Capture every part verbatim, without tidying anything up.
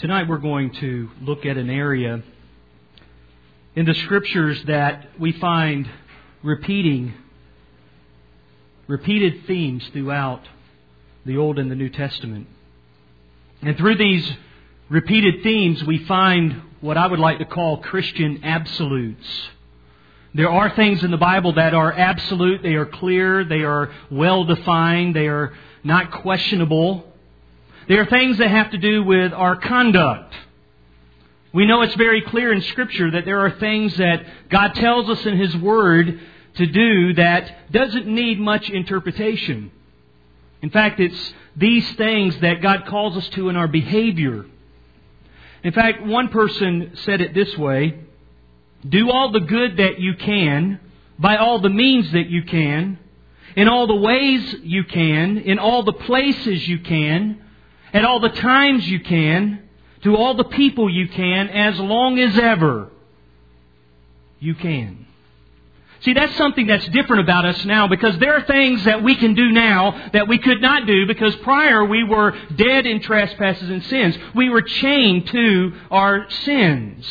Tonight we're going to look at an area in the Scriptures that we find repeating, repeated themes throughout the Old and the New Testament. And through these repeated themes we find what I would like to call Christian absolutes. There are things in the Bible that are absolute, they are clear, they are well defined, they are not questionable. There are things that have to do with our conduct. We know it's very clear in Scripture that there are things that God tells us in His Word to do that doesn't need much interpretation. In fact, it's these things that God calls us to in our behavior. In fact, one person said it this way: do all the good that you can, by all the means that you can, in all the ways you can, in all the places you can, at all the times you can, to all the people you can, as long as ever you can. See, that's something that's different about us now, because there are things that we can do now that we could not do because prior we were dead in trespasses and sins. We were chained to our sins.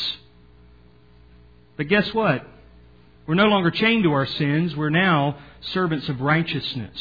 But guess what? We're no longer chained to our sins. We're now servants of righteousness.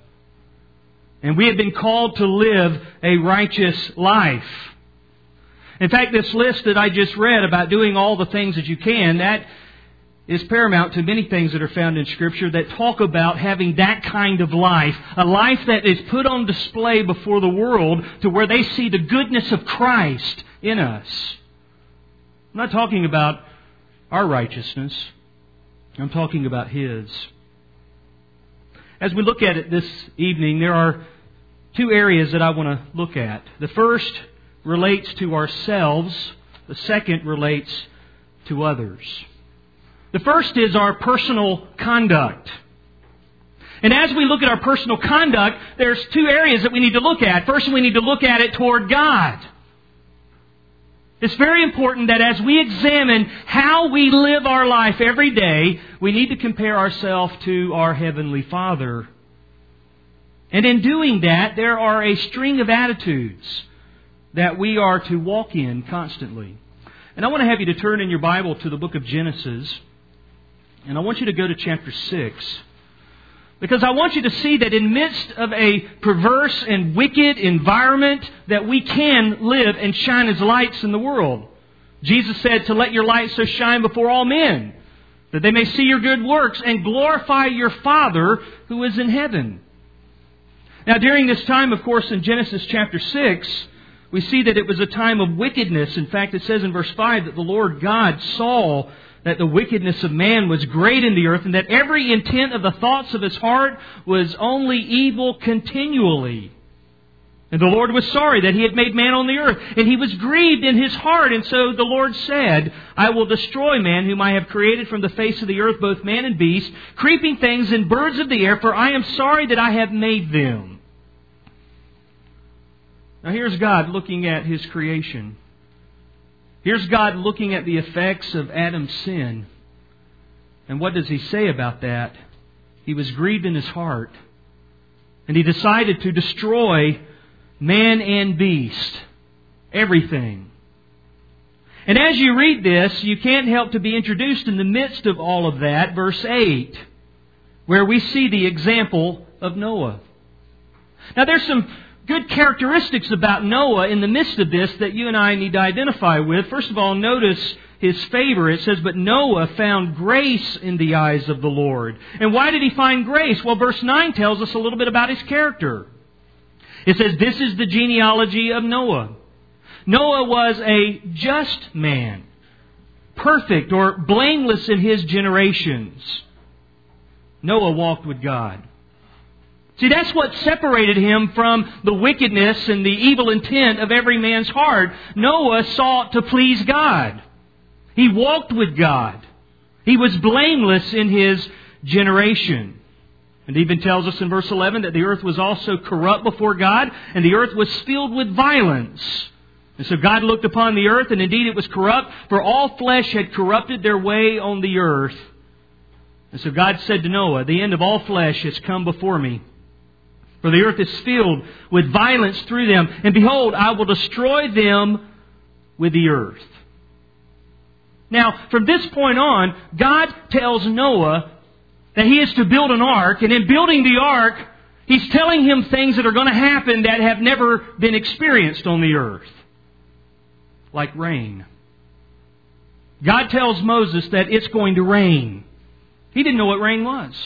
And we have been called to live a righteous life. In fact, this list that I just read about doing all the things that you can, that is paramount to many things that are found in Scripture that talk about having that kind of life. A life that is put on display before the world to where they see the goodness of Christ in us. I'm not talking about our righteousness. I'm talking about His. As we look at it this evening, there are two areas that I want to look at. The first relates to ourselves. The second relates to others. The first is our personal conduct. And as we look at our personal conduct, there's two areas that we need to look at. First, we need to look at it toward God. It's very important that as we examine how we live our life every day, we need to compare ourselves to our Heavenly Father. And in doing that, there are a string of attitudes that we are to walk in constantly. And I want to have you to turn in your Bible to the book of Genesis. And I want you to go to chapter six. Because I want you to see that in midst of a perverse and wicked environment, that we can live and shine as lights in the world. Jesus said to let your light so shine before all men, that they may see your good works and glorify your Father who is in heaven. Now during this time, of course, in Genesis chapter six, we see that it was a time of wickedness. In fact, it says in verse five that the Lord God saw that the wickedness of man was great in the earth, and that every intent of the thoughts of his heart was only evil continually. And the Lord was sorry that He had made man on the earth, and He was grieved in His heart. And so the Lord said, I will destroy man whom I have created from the face of the earth, both man and beast, creeping things and birds of the air, for I am sorry that I have made them. Now here's God looking at His creation. Here's God looking at the effects of Adam's sin. And what does He say about that? He was grieved in His heart. And He decided to destroy man and beast. Everything. And as you read this, you can't help to be introduced in the midst of all of that, verse eight, where we see the example of Noah. Now there's some good characteristics about Noah in the midst of this that you and I need to identify with. First of all, notice his favor. It says, but Noah found grace in the eyes of the Lord. And why did he find grace? Well, verse nine tells us a little bit about his character. It says, this is the genealogy of Noah. Noah was a just man, perfect or blameless in his generations. Noah walked with God. See, that's what separated him from the wickedness and the evil intent of every man's heart. Noah sought to please God. He walked with God. He was blameless in his generation. It even tells us in verse eleven that the earth was also corrupt before God, and the earth was filled with violence. And so God looked upon the earth, and indeed it was corrupt, for all flesh had corrupted their way on the earth. And so God said to Noah, the end of all flesh has come before me. For the earth is filled with violence through them. And behold, I will destroy them with the earth. Now, from this point on, God tells Noah that he is to build an ark, and in building the ark, He's telling him things that are going to happen that have never been experienced on the earth. Like rain. God tells Moses that it's going to rain. He didn't know what rain was.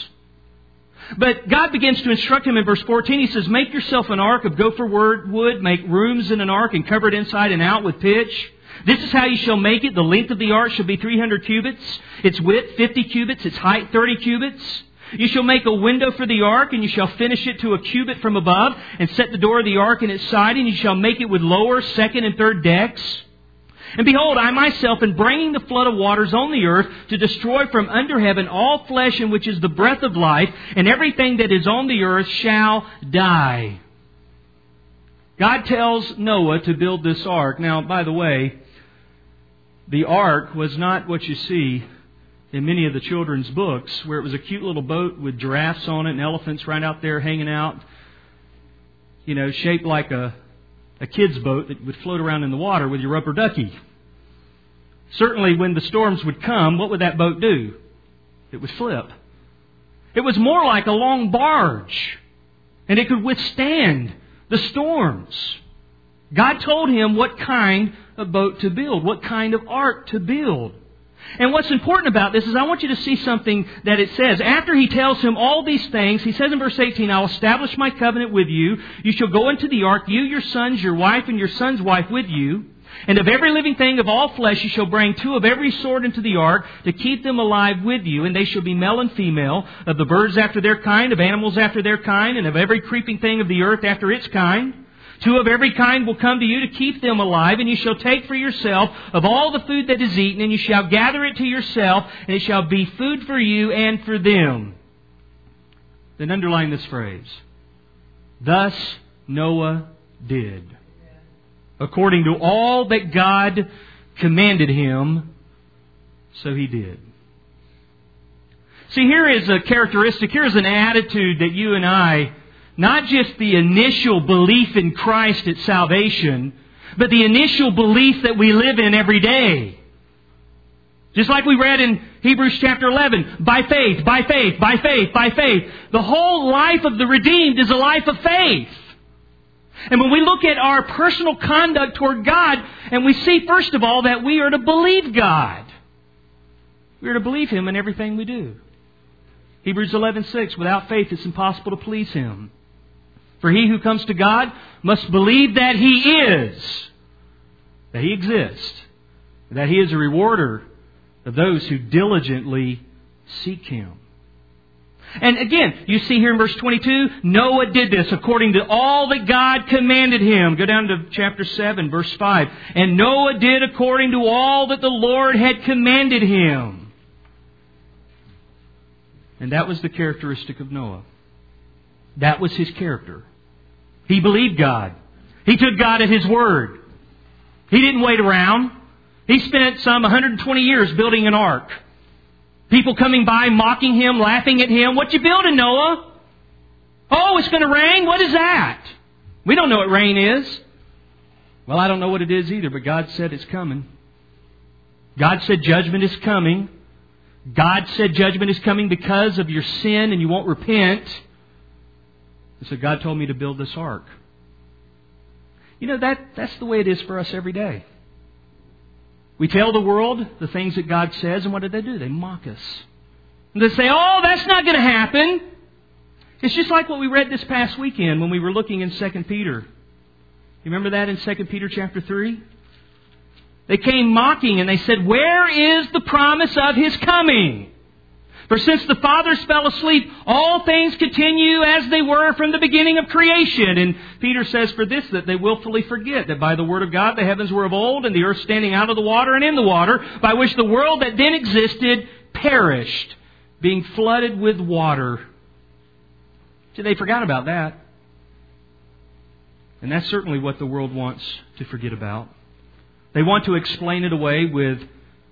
But God begins to instruct him in verse fourteen. He says, make yourself an ark of gopher wood, make rooms in an ark, and cover it inside and out with pitch. This is how you shall make it. The length of the ark shall be three hundred cubits, its width fifty cubits, its height thirty cubits. You shall make a window for the ark, and you shall finish it to a cubit from above, and set the door of the ark in its side, and you shall make it with lower, second, and third decks. And behold, I myself am bringing the flood of waters on the earth to destroy from under heaven all flesh in which is the breath of life, and everything that is on the earth shall die. God tells Noah to build this ark. Now, by the way, the ark was not what you see in many of the children's books, where it was a cute little boat with giraffes on it and elephants right out there hanging out, you know, shaped like a, a kid's boat that would float around in the water with your rubber ducky. Certainly when the storms would come, what would that boat do? It would flip. It was more like a long barge, and it could withstand the storms. God told him what kind of boat to build, what kind of ark to build. And what's important about this is I want you to see something that it says. After he tells him all these things, he says in verse eighteen, I will establish my covenant with you. You shall go into the ark, you, your sons, your wife, and your son's wife with you. And of every living thing of all flesh you shall bring two of every sort into the ark to keep them alive with you. And they shall be male and female, of the birds after their kind, of animals after their kind, and of every creeping thing of the earth after its kind. Two of every kind will come to you to keep them alive, and you shall take for yourself of all the food that is eaten, and you shall gather it to yourself, and it shall be food for you and for them. Then underline this phrase. Thus Noah did, according to all that God commanded him, so he did. See, here is a characteristic, here is an attitude that you and I, not just the initial belief in Christ at salvation, but the initial belief that we live in every day. Just like we read in Hebrews chapter eleven, by faith, by faith, by faith, by faith. The whole life of the redeemed is a life of faith. And when we look at our personal conduct toward God, and we see, first of all, that we are to believe God. We are to believe Him in everything we do. Hebrews eleven six, without faith it's impossible to please Him. For he who comes to God must believe that He is, that He exists, that He is a rewarder of those who diligently seek Him. And again, you see here in verse twenty-two, Noah did this according to all that God commanded him. Go down to chapter seven, verse five. And Noah did according to all that the Lord had commanded him. And that was the characteristic of Noah. That was his character. He believed God. He took God at His word. He didn't wait around. He spent some one hundred twenty years building an ark. People coming by, mocking him, laughing at him. What you building, Noah? Oh, it's going to rain? What is that? We don't know what rain is. Well, I don't know what it is either, but God said it's coming. God said judgment is coming. God said judgment is coming because of your sin and you won't repent. And so God told me to build this ark. You know, that that's the way it is for us every day. We tell the world the things that God says, and what do they do? They mock us. And they say, oh, that's not going to happen. It's just like what we read this past weekend when we were looking in Second Peter. You remember that in Second Peter chapter three? They came mocking and they said, where is the promise of His coming? For since the fathers fell asleep, all things continue as they were from the beginning of creation. And Peter says for this, that they willfully forget that by the word of God the heavens were of old, and the earth standing out of the water and in the water, by which the world that then existed perished, being flooded with water. See, they forgot about that. And that's certainly what the world wants to forget about. They want to explain it away with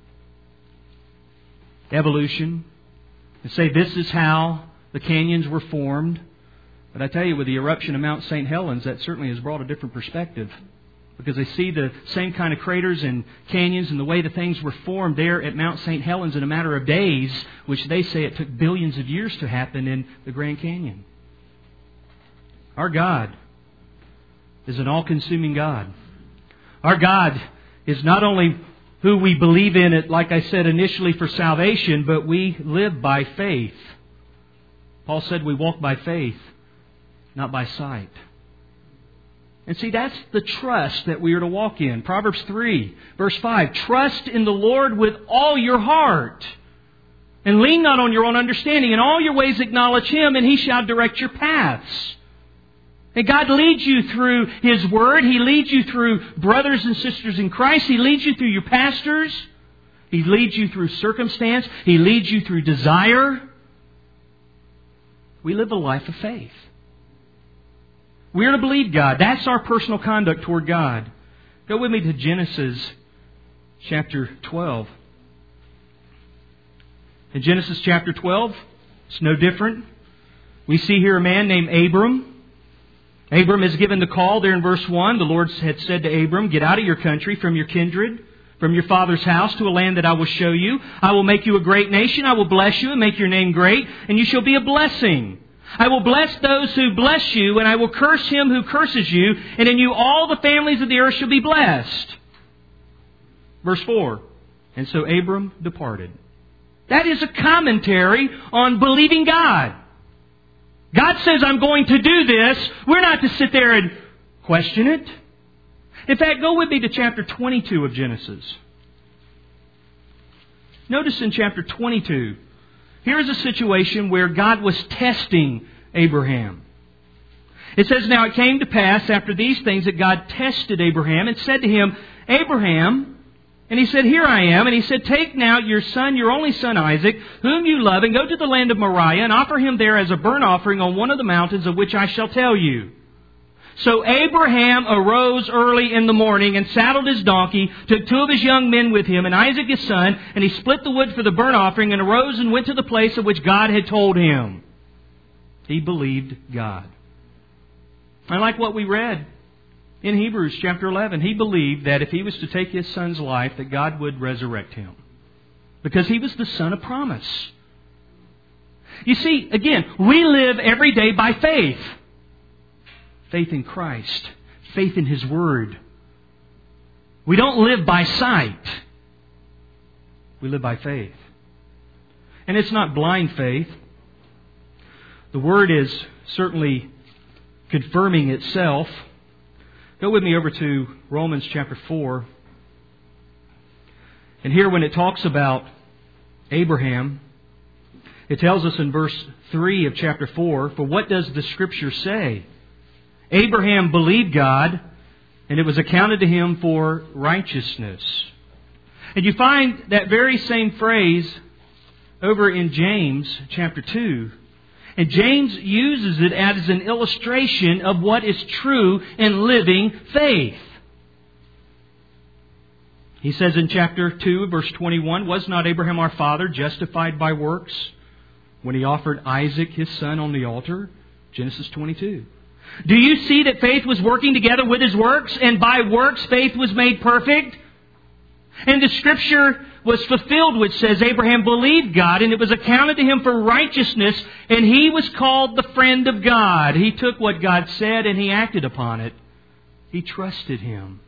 evolution. And say this is how the canyons were formed. But I tell you, with the eruption of Mount Saint Helens, that certainly has brought a different perspective. because they see the same kind of craters and canyons and the way the things were formed there at Mount Saint Helens in a matter of days, which they say it took billions of years to happen in the Grand Canyon. Our God is an all-consuming God. Our God is not only who we believe in it, like I said initially, for salvation, but we live by faith. Paul said we walk by faith, not by sight. And see, that's the trust that we are to walk in. Proverbs three, verse five, trust in the Lord with all your heart, and lean not on your own understanding. In all your ways acknowledge Him, and He shall direct your paths. And God leads you through His Word. He leads you through brothers and sisters in Christ. He leads you through your pastors. He leads you through circumstance. He leads you through desire. We live a life of faith. We are to believe God. That's our personal conduct toward God. Go with me to Genesis chapter twelve. In Genesis chapter twelve, it's no different. We see here a man named Abram. Abram is given the call there in verse one. The Lord had said to Abram, get out of your country, from your kindred, from your father's house, to a land that I will show you. I will make you a great nation. I will bless you and make your name great, and you shall be a blessing. I will bless those who bless you, and I will curse him who curses you, and in you all the families of the earth shall be blessed. Verse four. And so Abram departed. That is a commentary on believing God. God says, I'm going to do this. We're not to sit there and question it. In fact, go with me to chapter twenty-two of Genesis. Notice in chapter twenty-two, here's a situation where God was testing Abraham. It says, now it came to pass after these things that God tested Abraham and said to him, Abraham, and he said, here I am. And he said, take now your son, your only son Isaac, whom you love, and go to the land of Moriah and offer him there as a burnt offering on one of the mountains of which I shall tell you. So Abraham arose early in the morning and saddled his donkey, took two of his young men with him, and Isaac his son, and he split the wood for the burnt offering, and arose and went to the place of which God had told him. He believed God. I like what we read in Hebrews chapter eleven. He believed that if he was to take his son's life, that God would resurrect him, because he was the son of promise. You see, again, we live every day by faith. Faith in Christ. Faith in His Word. We don't live by sight. We live by faith. And it's not blind faith. The Word is certainly confirming itself. Go with me over to Romans chapter four. And here when it talks about Abraham, it tells us in verse three of chapter four, for what does the Scripture say? Abraham believed God, and it was accounted to him for righteousness. And you find that very same phrase over in James chapter two. And James uses it as an illustration of what is true in living faith. He says in chapter two, verse twenty-one, was not Abraham our father justified by works when he offered Isaac his son on the altar? Genesis twenty-two. Do you see that faith was working together with his works, and by works faith was made perfect? And the Scripture was fulfilled, which says Abraham believed God, and it was accounted to him for righteousness, and he was called the friend of God. He took what God said and he acted upon it. He trusted Him.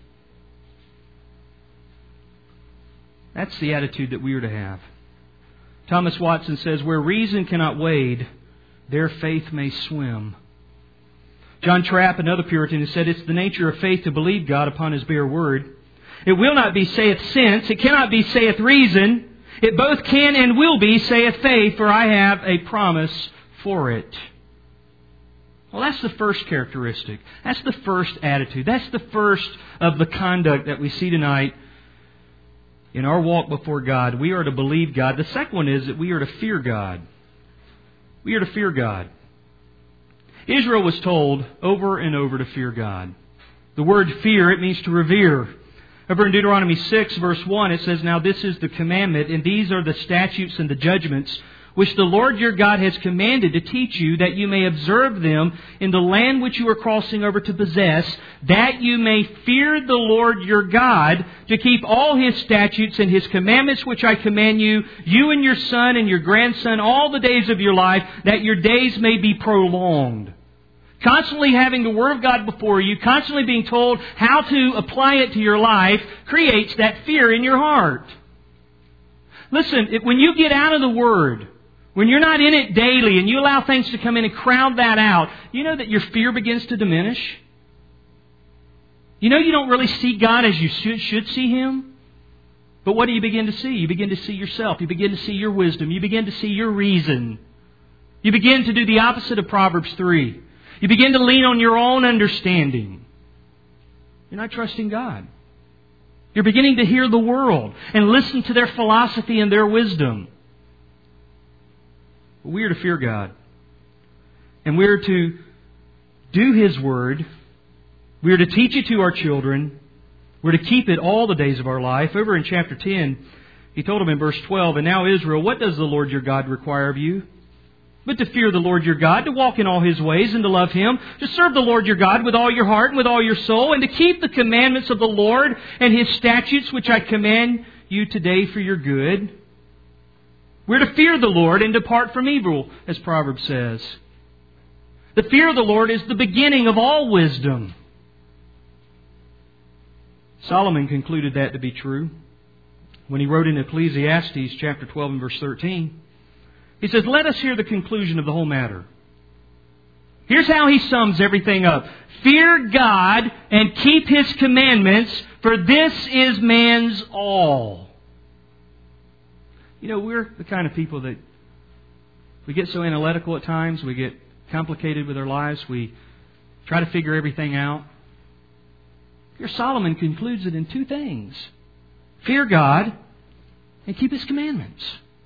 That's the attitude that we are to have. Thomas Watson says, where reason cannot wade, there faith may swim. John Trapp, another Puritan, has said, it's the nature of faith to believe God upon His bare word. It will not be saith sense. It cannot be saith reason. It both can and will be saith faith, for I have a promise for it. Well, that's the first characteristic. That's the first attitude. That's the first of the conduct that we see tonight in our walk before God. We are to believe God. The second one is that we are to fear God. We are to fear God. Israel was told over and over to fear God. The word fear, it means to revere. Over in Deuteronomy six, verse one, it says, now this is the commandment, and these are the statutes and the judgments which the Lord your God has commanded to teach you, that you may observe them in the land which you are crossing over to possess, that you may fear the Lord your God, to keep all His statutes and His commandments which I command you, you and your son and your grandson, all the days of your life, that your days may be prolonged. Constantly having the Word of God before you, constantly being told how to apply it to your life, creates that fear in your heart. Listen, when you get out of the Word, when you're not in it daily and you allow things to come in and crowd that out, you know that your fear begins to diminish? You know you don't really see God as you should, should see Him? But what do you begin to see? You begin to see yourself. You begin to see your wisdom. You begin to see your reason. You begin to do the opposite of Proverbs three. You begin to lean on your own understanding. You're not trusting God. You're beginning to hear the world and listen to their philosophy and their wisdom. We are to fear God. And we are to do His Word. We are to teach it to our children. We're to keep it all the days of our life. Over in chapter ten, He told them in verse twelve, "And now Israel, what does the Lord your God require of you? But to fear the Lord your God, to walk in all His ways and to love Him, to serve the Lord your God with all your heart and with all your soul, and to keep the commandments of the Lord and His statutes which I command you today for your good." We're to fear the Lord and depart from evil, as Proverbs says. The fear of the Lord is the beginning of all wisdom. Solomon concluded that to be true when he wrote in Ecclesiastes chapter twelve and verse thirteen. He says, "Let us hear the conclusion of the whole matter." Here's how he sums everything up. "Fear God and keep His commandments, for this is man's all." You know, we're the kind of people that we get so analytical at times. We get complicated with our lives. We try to figure everything out. Here Solomon concludes it in two things. Fear God and keep His commandments.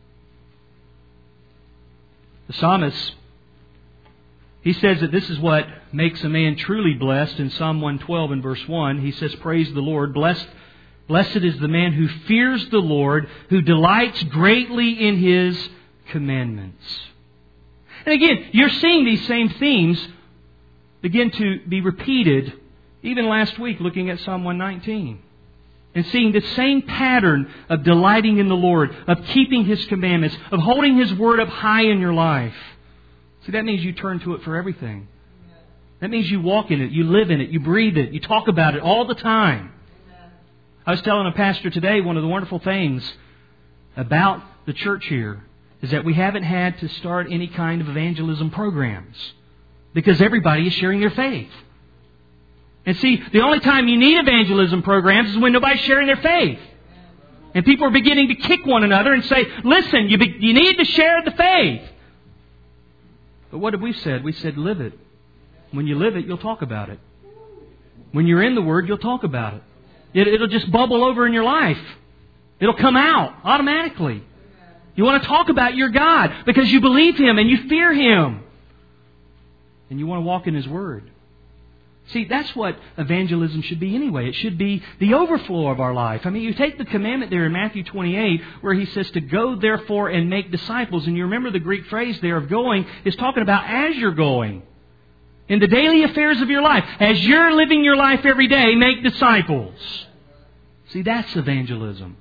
The psalmist, he says that this is what makes a man truly blessed in Psalm one twelve and verse one. He says, "Praise the Lord. Blessed, blessed is the man who fears the Lord, who delights greatly in His commandments." And again, you're seeing these same themes begin to be repeated even last week looking at Psalm one nineteen. And seeing the same pattern of delighting in the Lord, of keeping His commandments, of holding His Word up high in your life. See, that means you turn to it for everything. That means you walk in it, you live in it, you breathe it, you talk about it all the time. I was telling a pastor today, one of the wonderful things about the church here is that we haven't had to start any kind of evangelism programs because everybody is sharing their faith. And see, the only time you need evangelism programs is when nobody's sharing their faith. And people are beginning to kick one another and say, "Listen, you, be, you need to share the faith." But what have we said? We said, live it. When you live it, you'll talk about it. When you're in the Word, you'll talk about it. it it'll just bubble over in your life. It'll come out automatically. You want to talk about your God because you believe Him and you fear Him. And you want to walk in His Word. See, that's what evangelism should be anyway. It should be the overflow of our life. I mean, you take the commandment there in Matthew twenty-eight where He says to go therefore and make disciples. And you remember the Greek phrase there of going is talking about as you're going. In the daily affairs of your life. As you're living your life every day, make disciples. See, that's evangelism.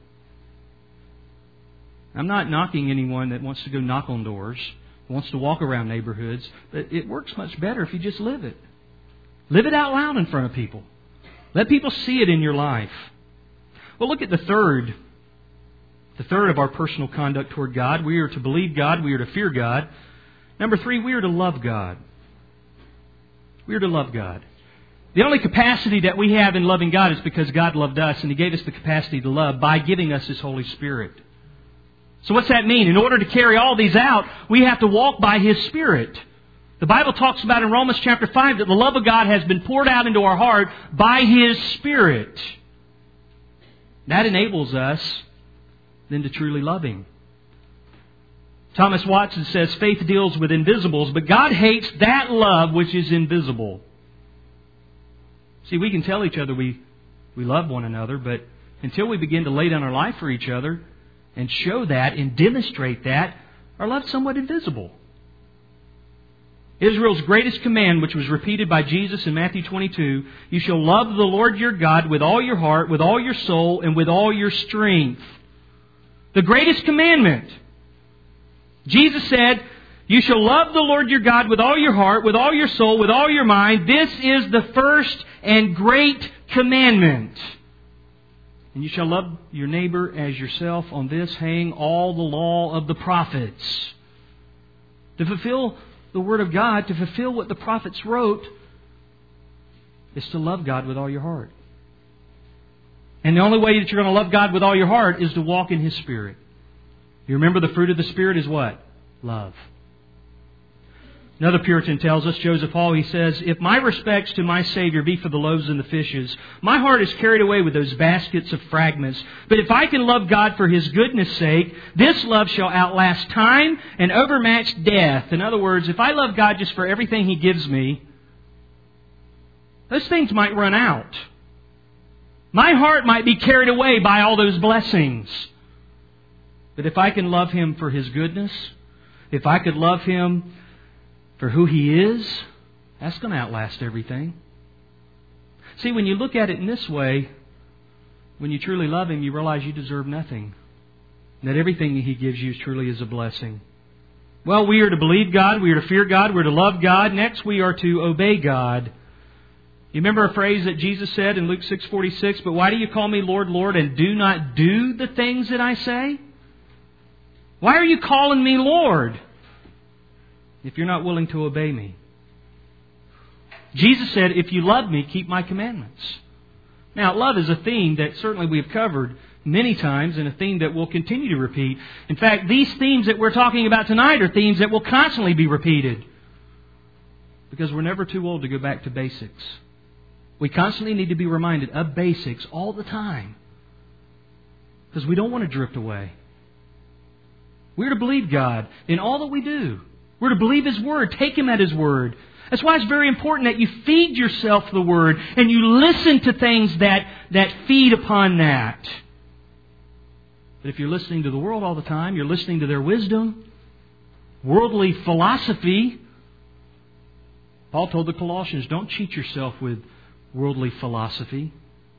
I'm not knocking anyone that wants to go knock on doors, wants to walk around neighborhoods. But it works much better if you just live it. Live it out loud in front of people. Let people see it in your life. Well, look at the third. The third of our personal conduct toward God. We are to believe God. We are to fear God. Number three, we are to love God. We are to love God. The only capacity that we have in loving God is because God loved us and He gave us the capacity to love by giving us His Holy Spirit. So what's that mean? In order to carry all these out, we have to walk by His Spirit. The Bible talks about in Romans chapter five that the love of God has been poured out into our heart by His Spirit. That enables us then to truly love Him. Thomas Watson says faith deals with invisibles, but God hates that love which is invisible. See, we can tell each other we, we love one another, but until we begin to lay down our life for each other and show that and demonstrate that, Our love's somewhat invisible. Israel's greatest command, which was repeated by Jesus in Matthew twenty-two, you shall love the Lord your God with all your heart, with all your soul, and with all your strength. The greatest commandment. Jesus said, you shall love the Lord your God with all your heart, with all your soul, with all your mind. This is the first and great commandment. And you shall love your neighbor as yourself. On this hang all the law of the prophets. To fulfill the Word of God, to fulfill what the prophets wrote, is to love God with all your heart. And the only way that you're going to love God with all your heart is to walk in His Spirit. You remember the fruit of the Spirit is what? Love. Another Puritan tells us, Joseph Hall, he says, if my respects to my Savior be for the loaves and the fishes, my heart is carried away with those baskets of fragments. But if I can love God for His goodness' sake, this love shall outlast time and overmatch death. In other words, if I love God just for everything He gives me, those things might run out. My heart might be carried away by all those blessings. But if I can love Him for His goodness, if I could love Him for who He is, that's going to outlast everything. See, when you look at it in this way, when you truly love Him, you realize you deserve nothing. And that everything He gives you truly is a blessing. Well, we are to believe God, we are to fear God, we are to love God. Next, we are to obey God. You remember a phrase that Jesus said in Luke six forty-six, but why do you call me Lord, Lord, and do not do the things that I say? Why are you calling me Lord if you're not willing to obey me? Jesus said, if you love me, keep my commandments. Now, love is a theme that certainly we've covered many times and a theme that we'll continue to repeat. In fact, these themes that we're talking about tonight are themes that will constantly be repeated because we're never too old to go back to basics. We constantly need to be reminded of basics all the time because we don't want to drift away. We're to believe God in all that we do. We're to believe His Word, take Him at His Word. That's why it's very important that you feed yourself the Word and you listen to things that, that feed upon that. But if you're listening to the world all the time, you're listening to their wisdom, worldly philosophy. Paul told the Colossians, don't cheat yourself with worldly philosophy.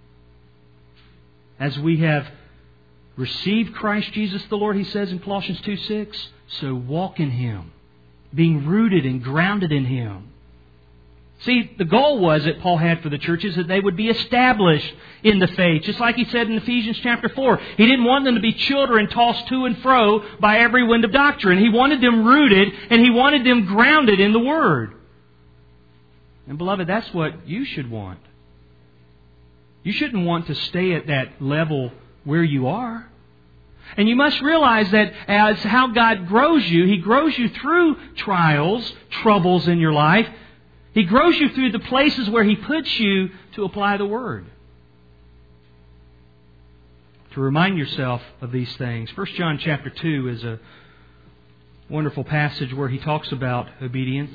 As we have received Christ Jesus the Lord, he says in Colossians two six, so walk in Him, being rooted and grounded in Him. See, the goal was that Paul had for the churches that they would be established in the faith. Just like he said in Ephesians chapter four. He didn't want them to be children tossed to and fro by every wind of doctrine. He wanted them rooted and He wanted them grounded in the Word. And beloved, that's what you should want. You shouldn't want to stay at that level where you are. And you must realize that as how God grows you, He grows you through trials, troubles in your life. He grows you through the places where He puts you to apply the Word. To remind yourself of these things. First John chapter two is a wonderful passage where he talks about obedience.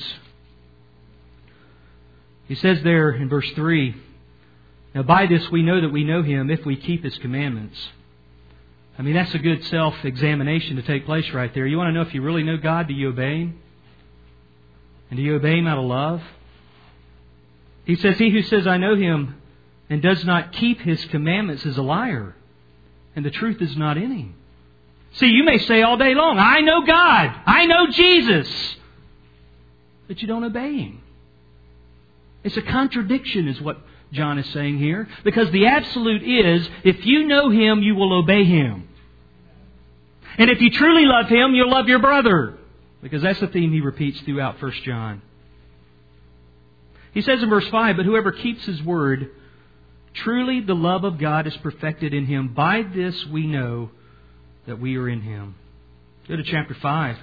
He says there in verse three, now by this we know that we know Him if we keep His commandments. I mean, that's a good self-examination to take place right there. You want to know if you really know God, do you obey Him? And do you obey Him out of love? He says, he who says, I know Him and does not keep His commandments is a liar, and the truth is not in him. See, you may say all day long, I know God, I know Jesus, but you don't obey Him. It's a contradiction is what John is saying here. Because the absolute is, if you know Him, you will obey Him. And if you truly love Him, you'll love your brother. Because that's the theme he repeats throughout First John. He says in verse five, but whoever keeps His word, truly the love of God is perfected in him. By this we know that we are in Him. Go to chapter five.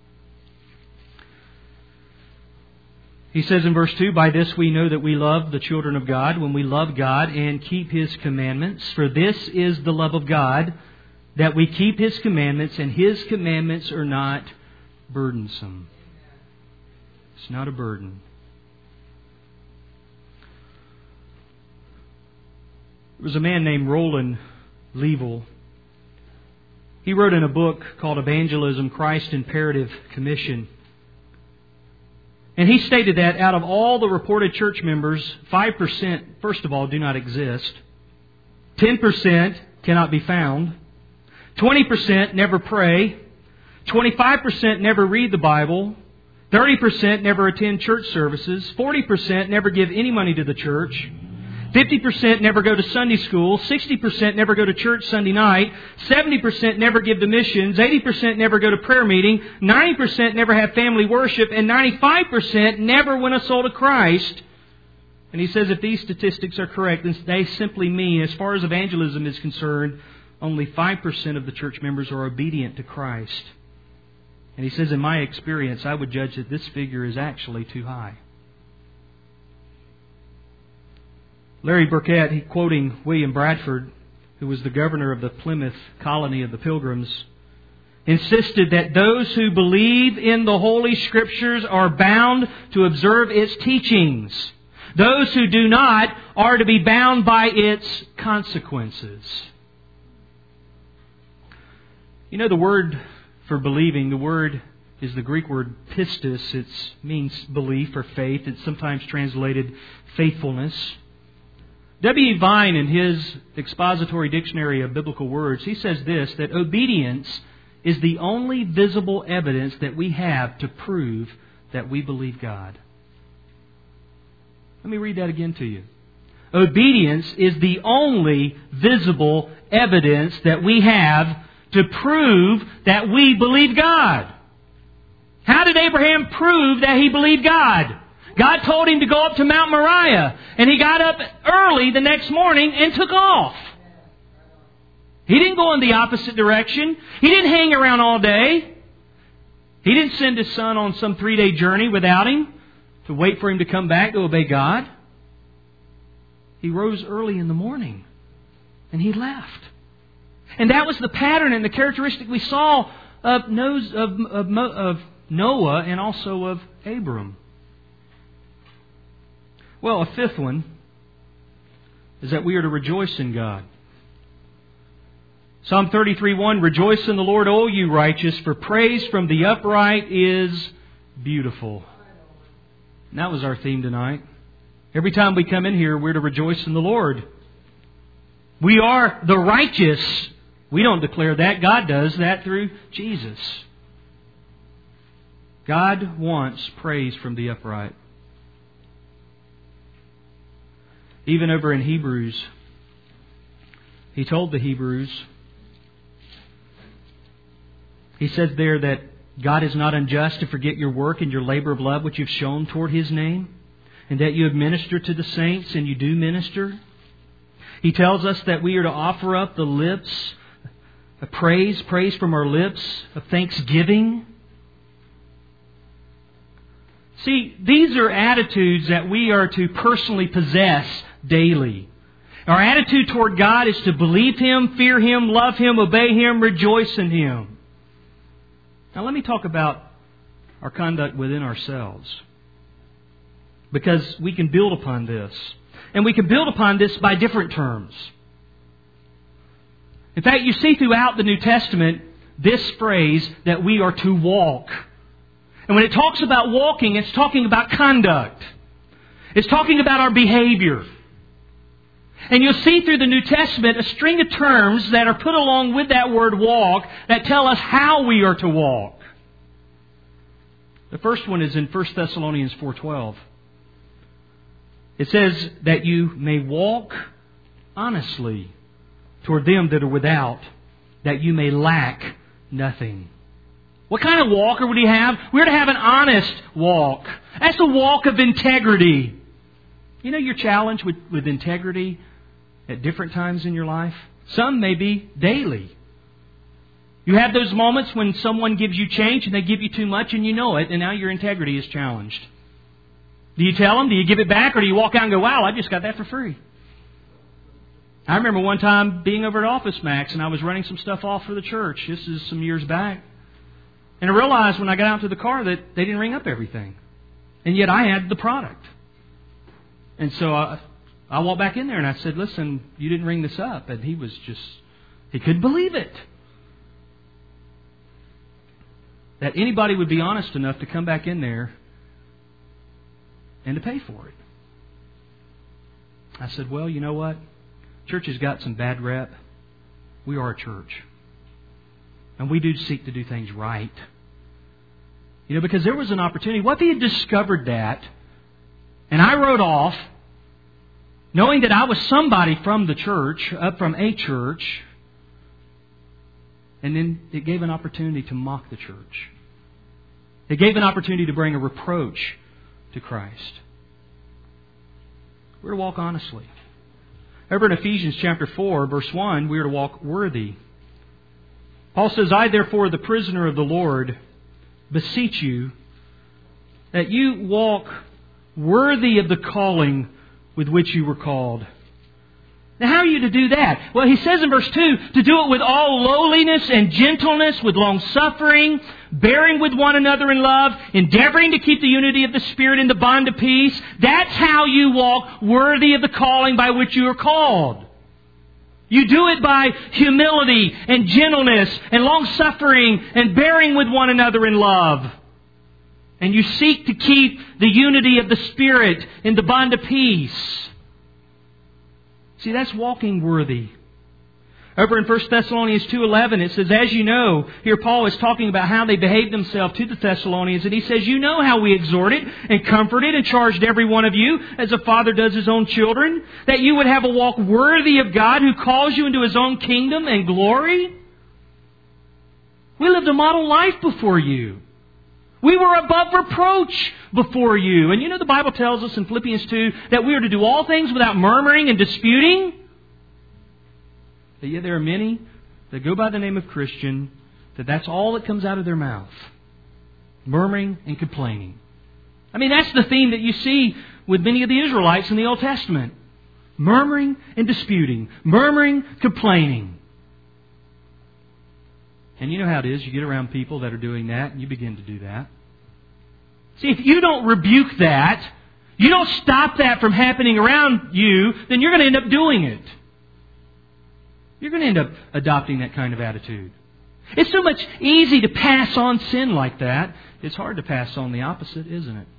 He says in verse two, by this we know that we love the children of God, when we love God and keep His commandments. For this is the love of God, that we keep His commandments, and His commandments are not burdensome. It's not a burden. There was a man named Roland Leavell He wrote in a book called Evangelism, Christ Imperative Commission. And he stated that out of all the reported church members, five percent, first of all, do not exist. ten percent cannot be found. twenty percent never pray. twenty-five percent never read the Bible. thirty percent never attend church services. forty percent never give any money to the church. fifty percent never go to Sunday school. sixty percent never go to church Sunday night. seventy percent never give to missions. eighty percent never go to prayer meeting. ninety percent never have family worship. And ninety-five percent never win a soul to Christ. And he says if these statistics are correct, then they simply mean, as far as evangelism is concerned, only five percent of the church members are obedient to Christ. And he says, in my experience, I would judge that this figure is actually too high. Larry Burkett, he, quoting William Bradford, who was the governor of the Plymouth colony of the Pilgrims, insisted that those who believe in the Holy Scriptures are bound to observe its teachings. Those who do not are to be bound by its consequences. You know, the word for believing, the word is the Greek word pistis. It means belief or faith. It's sometimes translated faithfulness. W E Vine, in his expository dictionary of biblical words, he says this, that obedience is the only visible evidence that we have to prove that we believe God. Let me read that again to you. Obedience is the only visible evidence that we have to prove that we believe God. How did Abraham prove that he believed God? God told him to go up to Mount Moriah, and he got up early the next morning and took off. He didn't go in the opposite direction. He didn't hang around all day. He didn't send his son on some three-day journey without him to wait for him to come back to obey God. He rose early in the morning, and he left. And that was the pattern and the characteristic we saw of Noah and also of Abram. Well, a fifth one is that we are to rejoice in God. Psalm thirty-three one, rejoice in the Lord, O you righteous, for praise from the upright is beautiful. And that was our theme tonight. Every time we come in here, we're to rejoice in the Lord. We are the righteous. We don't declare that. God does that through Jesus. God wants praise from the upright. Even over in Hebrews, he told the Hebrews, he says there that God is not unjust to forget your work and your labor of love which you've shown toward His name, and that you have ministered to the saints, and you do minister. He tells us that we are to offer up the lips a praise, praise from our lips of thanksgiving. See, these are attitudes that we are to personally possess daily. Our attitude toward God is to believe Him, fear Him, love Him, obey Him, rejoice in Him. Now let me talk about our conduct within ourselves, because we can build upon this. And we can build upon this by different terms. In fact, you see throughout the New Testament this phrase that we are to walk. And when it talks about walking, it's talking about conduct. It's talking about our behavior. And you'll see through the New Testament a string of terms that are put along with that word walk that tell us how we are to walk. The first one is in First Thessalonians four twelve. It says that you may walk honestly toward them that are without, that you may lack nothing. What kind of walk are we to have? We're to have an honest walk. That's a walk of integrity. You know your challenge with, with integrity at different times in your life? Some may be daily. You have those moments when someone gives you change and they give you too much and you know it, and now your integrity is challenged. Do you tell them? Do you give it back? Or do you walk out and go, wow, I just got that for free? I remember one time being over at Office Max and I was running some stuff off for the church. This is some years back. And I realized when I got out to the car that they didn't ring up everything. And yet I had the product. And so I, I walked back in there and I said, listen, you didn't ring this up. And he was just, he couldn't believe it. that anybody would be honest enough to come back in there and to pay for it. I said, well, you know what? Church has got some bad rep. We are a church. And we do seek to do things right. You know, because there was an opportunity. What if he had discovered that, and I wrote off, knowing that I was somebody from the church, up from a church, and then it gave an opportunity to mock the church. It gave an opportunity to bring a reproach to Christ. We're to walk honestly. Over in Ephesians chapter four, verse one, we are to walk worthy. Paul says, I therefore, the prisoner of the Lord, beseech you that you walk worthy of the calling with which you were called. Now, how are you to do that? Well, he says in verse two, to do it with all lowliness and gentleness, with long suffering, bearing with one another in love, endeavoring to keep the unity of the Spirit in the bond of peace. That's how you walk worthy of the calling by which you are called. You do it by humility and gentleness and long suffering and bearing with one another in love. And you seek to keep the unity of the Spirit in the bond of peace. See, that's walking worthy. Over in First Thessalonians two eleven, it says, as you know, here Paul is talking about how they behaved themselves to the Thessalonians. And he says, you know how we exhorted and comforted and charged every one of you, as a father does his own children, that you would have a walk worthy of God who calls you into His own kingdom and glory. We lived a model life before you. We were above reproach before you. And you know the Bible tells us in Philippians two that we are to do all things without murmuring and disputing. But yet there are many that go by the name of Christian, that that's all that comes out of their mouth. Murmuring and complaining. I mean, that's the theme that you see with many of the Israelites in the Old Testament. Murmuring and disputing. Murmuring, complaining. And you know how it is. You get around people that are doing that, and you begin to do that. See, if you don't rebuke that, you don't stop that from happening around you, then you're going to end up doing it. You're going to end up adopting that kind of attitude. It's so much easy to pass on sin like that. It's hard to pass on the opposite, isn't it?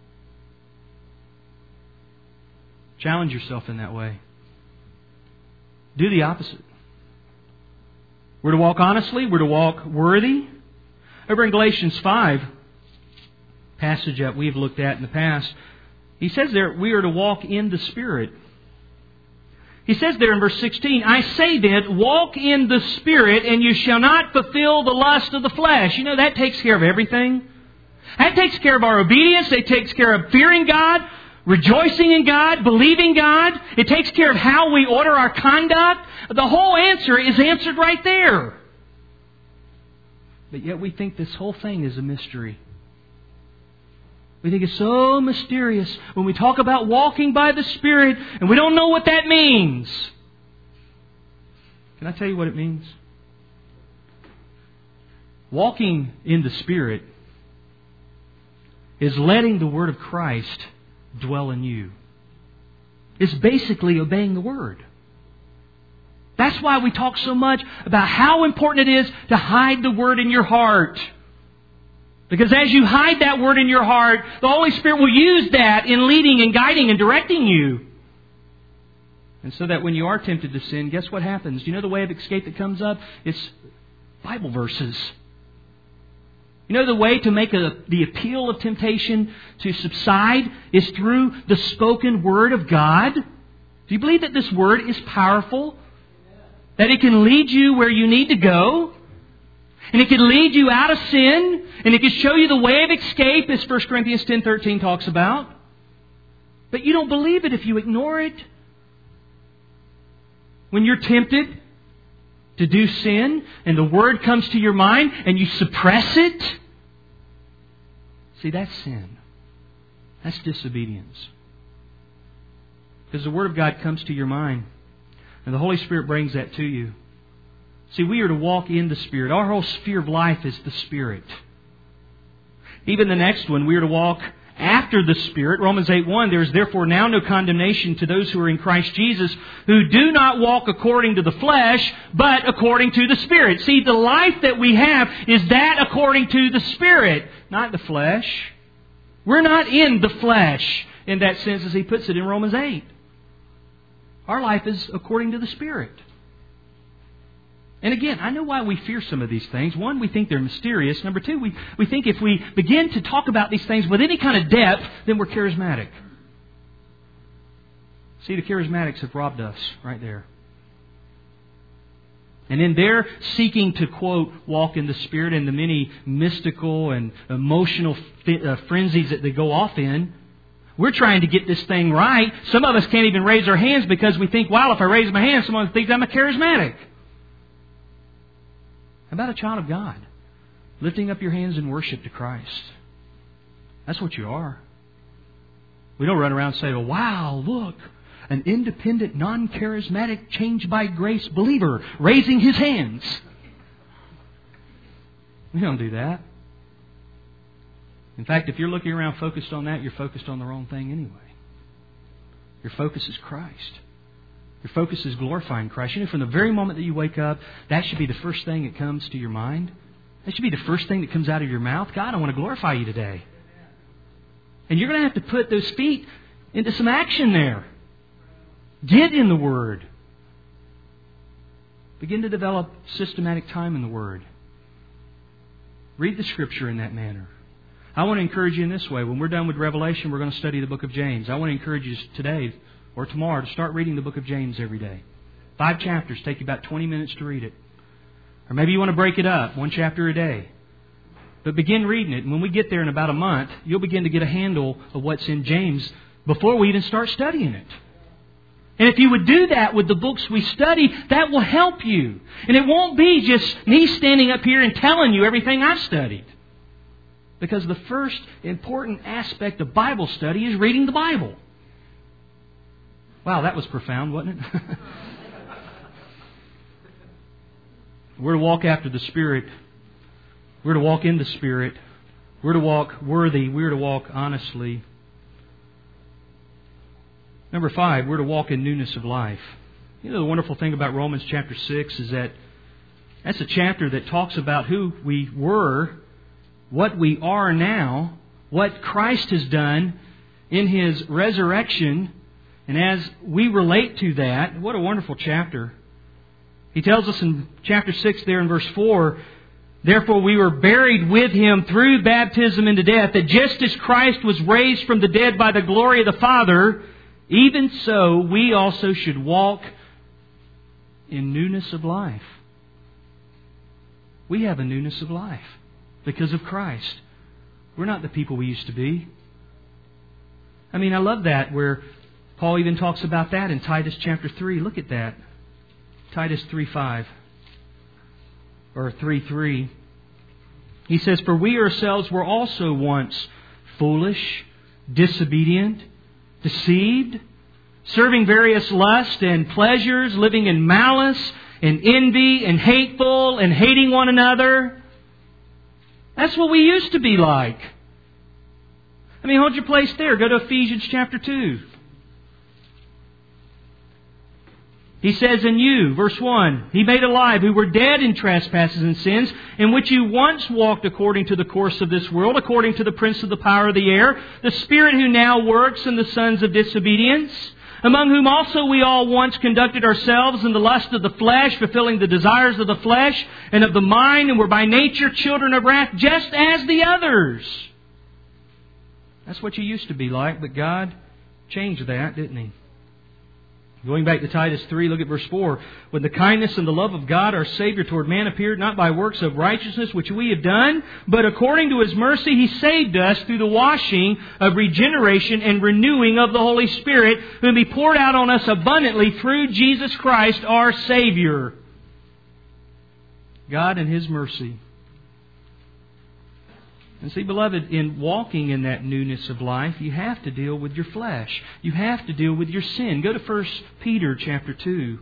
Challenge yourself in that way. Do the opposite. We're to walk honestly. We're to walk worthy. Over in Galatians five, passage that we've looked at in the past, he says there we are to walk in the Spirit. He says there in verse sixteen, I say then, walk in the Spirit, and you shall not fulfill the lust of the flesh. You know, that takes care of everything. That takes care of our obedience. It takes care of fearing God, rejoicing in God, believing God. It takes care of how we order our conduct. The whole answer is answered right there. But yet we think this whole thing is a mystery. We think it's so mysterious when we talk about walking by the Spirit and we don't know what that means. Can I tell you what it means? Walking in the Spirit is letting the Word of Christ dwell in you. It's basically obeying the Word. That's why we talk so much about how important it is to hide the Word in your heart. Because as you hide that Word in your heart, the Holy Spirit will use that in leading and guiding and directing you. And so that when you are tempted to sin, guess what happens? You know the way of escape that comes up? It's Bible verses. You know the way to make a, the appeal of temptation to subside is through the spoken Word of God. Do you believe that this Word is powerful? That it can lead you where you need to go? And it can lead you out of sin? And it can show you the way of escape, as First Corinthians ten thirteen talks about? But you don't believe it if you ignore it. When you're tempted to do sin and the Word comes to your mind and you suppress it, see, that's sin. That's disobedience. Because the Word of God comes to your mind and the Holy Spirit brings that to you. See, we are to walk in the Spirit. Our whole sphere of life is the Spirit. Even the next one, we are to walk after the Spirit. Romans eight one, there is therefore now no condemnation to those who are in Christ Jesus, who do not walk according to the flesh, but according to the Spirit. See, the life that we have is that according to the Spirit, not the flesh. We're not in the flesh in that sense as he puts it in Romans eight. Our life is according to the Spirit. And again, I know why we fear some of these things. One, we think they're mysterious. Number two, we, we think if we begin to talk about these things with any kind of depth, then we're charismatic. See, the charismatics have robbed us right there. And in their seeking to, quote, walk in the Spirit and the many mystical and emotional uh, frenzies that they go off in, we're trying to get this thing right. Some of us can't even raise our hands because we think, wow, if I raise my hand, someone thinks I'm a charismatic. How about a child of God? Lifting up your hands in worship to Christ. That's what you are. We don't run around and say, oh, wow, look, an independent, non-charismatic, changed by grace believer raising his hands. We don't do that. In fact, if you're looking around focused on that, you're focused on the wrong thing anyway. Your focus is Christ. Your focus is glorifying Christ. You know, from the very moment that you wake up, that should be the first thing that comes to your mind. That should be the first thing that comes out of your mouth. God, I want to glorify you today. And you're going to have to put those feet into some action there. Get in the Word. Begin to develop systematic time in the Word. Read the Scripture in that manner. I want to encourage you in this way. When we're done with Revelation, we're going to study the book of James. I want to encourage you today or tomorrow to start reading the book of James every day. Five chapters. Take you about twenty minutes to read it. Or maybe you want to break it up, one chapter a day. But begin reading it. And when we get there in about a month, you'll begin to get a handle of what's in James before we even start studying it. And if you would do that with the books we study, that will help you. And it won't be just me standing up here and telling you everything I've studied. Because the first important aspect of Bible study is reading the Bible. Wow, that was profound, wasn't it? We're to walk after the Spirit. We're to walk in the Spirit. We're to walk worthy. We're to walk honestly. Number five, we're to walk in newness of life. You know, the wonderful thing about Romans chapter six is that that's a chapter that talks about who we were, what we are now, what Christ has done in His resurrection. And as we relate to that, what a wonderful chapter. He tells us in chapter six there in verse four, therefore we were buried with Him through baptism into death, that just as Christ was raised from the dead by the glory of the Father, even so we also should walk in newness of life. We have a newness of life because of Christ. We're not the people we used to be. I mean, I love that where Paul even talks about that in Titus chapter three. Look at that. Titus three five. Or three three. He says, for we ourselves were also once foolish, disobedient, deceived, serving various lusts and pleasures, living in malice and envy and hateful and hating one another. That's what we used to be like. I mean, hold your place there. Go to Ephesians chapter two. He says in you, verse one, He made alive who were dead in trespasses and sins, in which you once walked according to the course of this world, according to the prince of the power of the air, the spirit who now works in the sons of disobedience, among whom also we all once conducted ourselves in the lust of the flesh, fulfilling the desires of the flesh and of the mind, and were by nature children of wrath, just as the others. That's what you used to be like, but God changed that, didn't He? Going back to Titus three, look at verse four. When the kindness and the love of God, our Savior, toward man appeared, not by works of righteousness which we have done, but according to His mercy He saved us through the washing of regeneration and renewing of the Holy Spirit, whom He poured out on us abundantly through Jesus Christ our Savior. God and His mercy. And see, beloved, in walking in that newness of life, you have to deal with your flesh. You have to deal with your sin. Go to First Peter chapter two.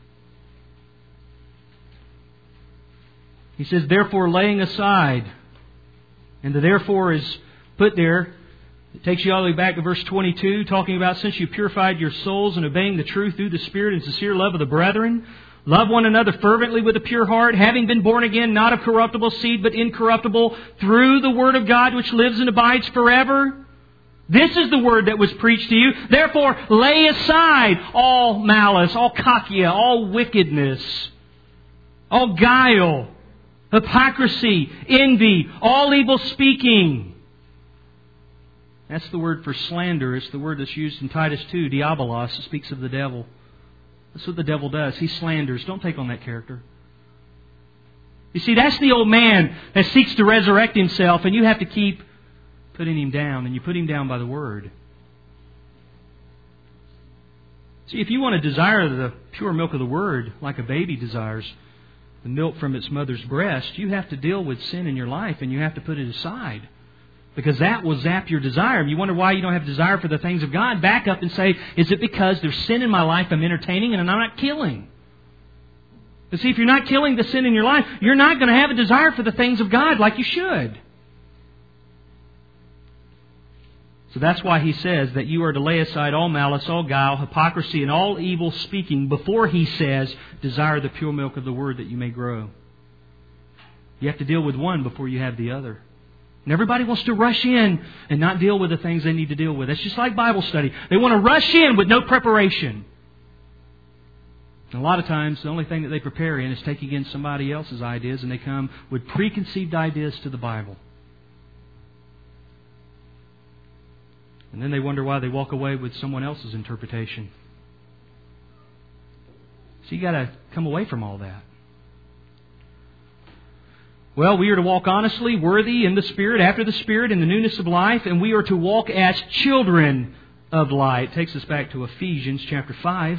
He says, therefore laying aside, and the therefore is put there It takes you all the way back to verse twenty-two, talking about since you purified your souls in obeying the truth through the Spirit and sincere love of the brethren, love one another fervently with a pure heart, having been born again, not of corruptible seed, but incorruptible, through the Word of God which lives and abides forever. This is the Word that was preached to you. Therefore, lay aside all malice, all kakia, all wickedness, all guile, hypocrisy, envy, all evil speaking. That's the word for slander. It's the word that's used in Titus two, diabolos. It speaks of the devil. That's what the devil does. He slanders. Don't take on that character. You see, that's the old man that seeks to resurrect himself, and you have to keep putting him down, and you put him down by the Word. See, if you want to desire the pure milk of the Word, like a baby desires the milk from its mother's breast, you have to deal with sin in your life, and you have to put it aside. Because that will zap your desire. If you wonder why you don't have desire for the things of God, back up and say, is it because there's sin in my life I'm entertaining and I'm not killing? But see, if you're not killing the sin in your life, you're not going to have a desire for the things of God like you should. So that's why he says that you are to lay aside all malice, all guile, hypocrisy, and all evil speaking before he says, desire the pure milk of the Word that you may grow. You have to deal with one before you have the other. And everybody wants to rush in and not deal with the things they need to deal with. It's just like Bible study. They want to rush in with no preparation. And a lot of times, the only thing that they prepare in is taking in somebody else's ideas, and they come with preconceived ideas to the Bible. And then they wonder why they walk away with someone else's interpretation. So you got to come away from all that. Well, we are to walk honestly, worthy, in the Spirit, after the Spirit, in the newness of life, and we are to walk as children of light. It takes us back to Ephesians chapter five.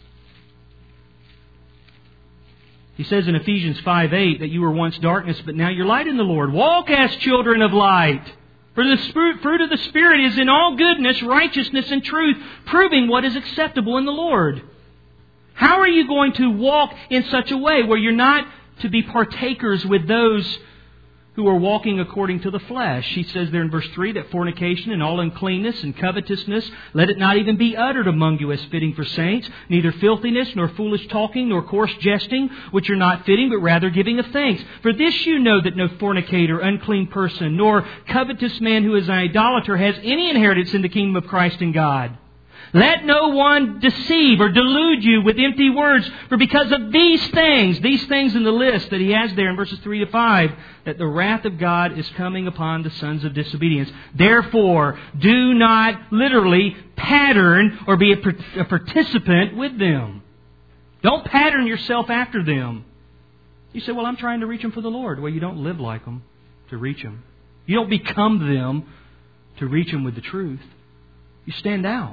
He says in Ephesians five eight that you were once darkness, but now you're light in the Lord. Walk as children of light. For the fruit of the Spirit is in all goodness, righteousness, and truth, proving what is acceptable in the Lord. How are you going to walk in such a way where you're not to be partakers with those who are walking according to the flesh? He says there in verse three that fornication and all uncleanness and covetousness, let it not even be uttered among you as fitting for saints, neither filthiness, nor foolish talking, nor coarse jesting, which are not fitting, but rather giving of thanks. For this you know that no fornicator, unclean person, nor covetous man who is an idolater has any inheritance in the kingdom of Christ and God. Let no one deceive or delude you with empty words, for because of these things, these things in the list that he has there in verses three to five, that the wrath of God is coming upon the sons of disobedience. Therefore, do not literally pattern or be a participant with them. Don't pattern yourself after them. You say, well, I'm trying to reach them for the Lord. Well, you don't live like them to reach them. You don't become them to reach them with the truth. You stand out.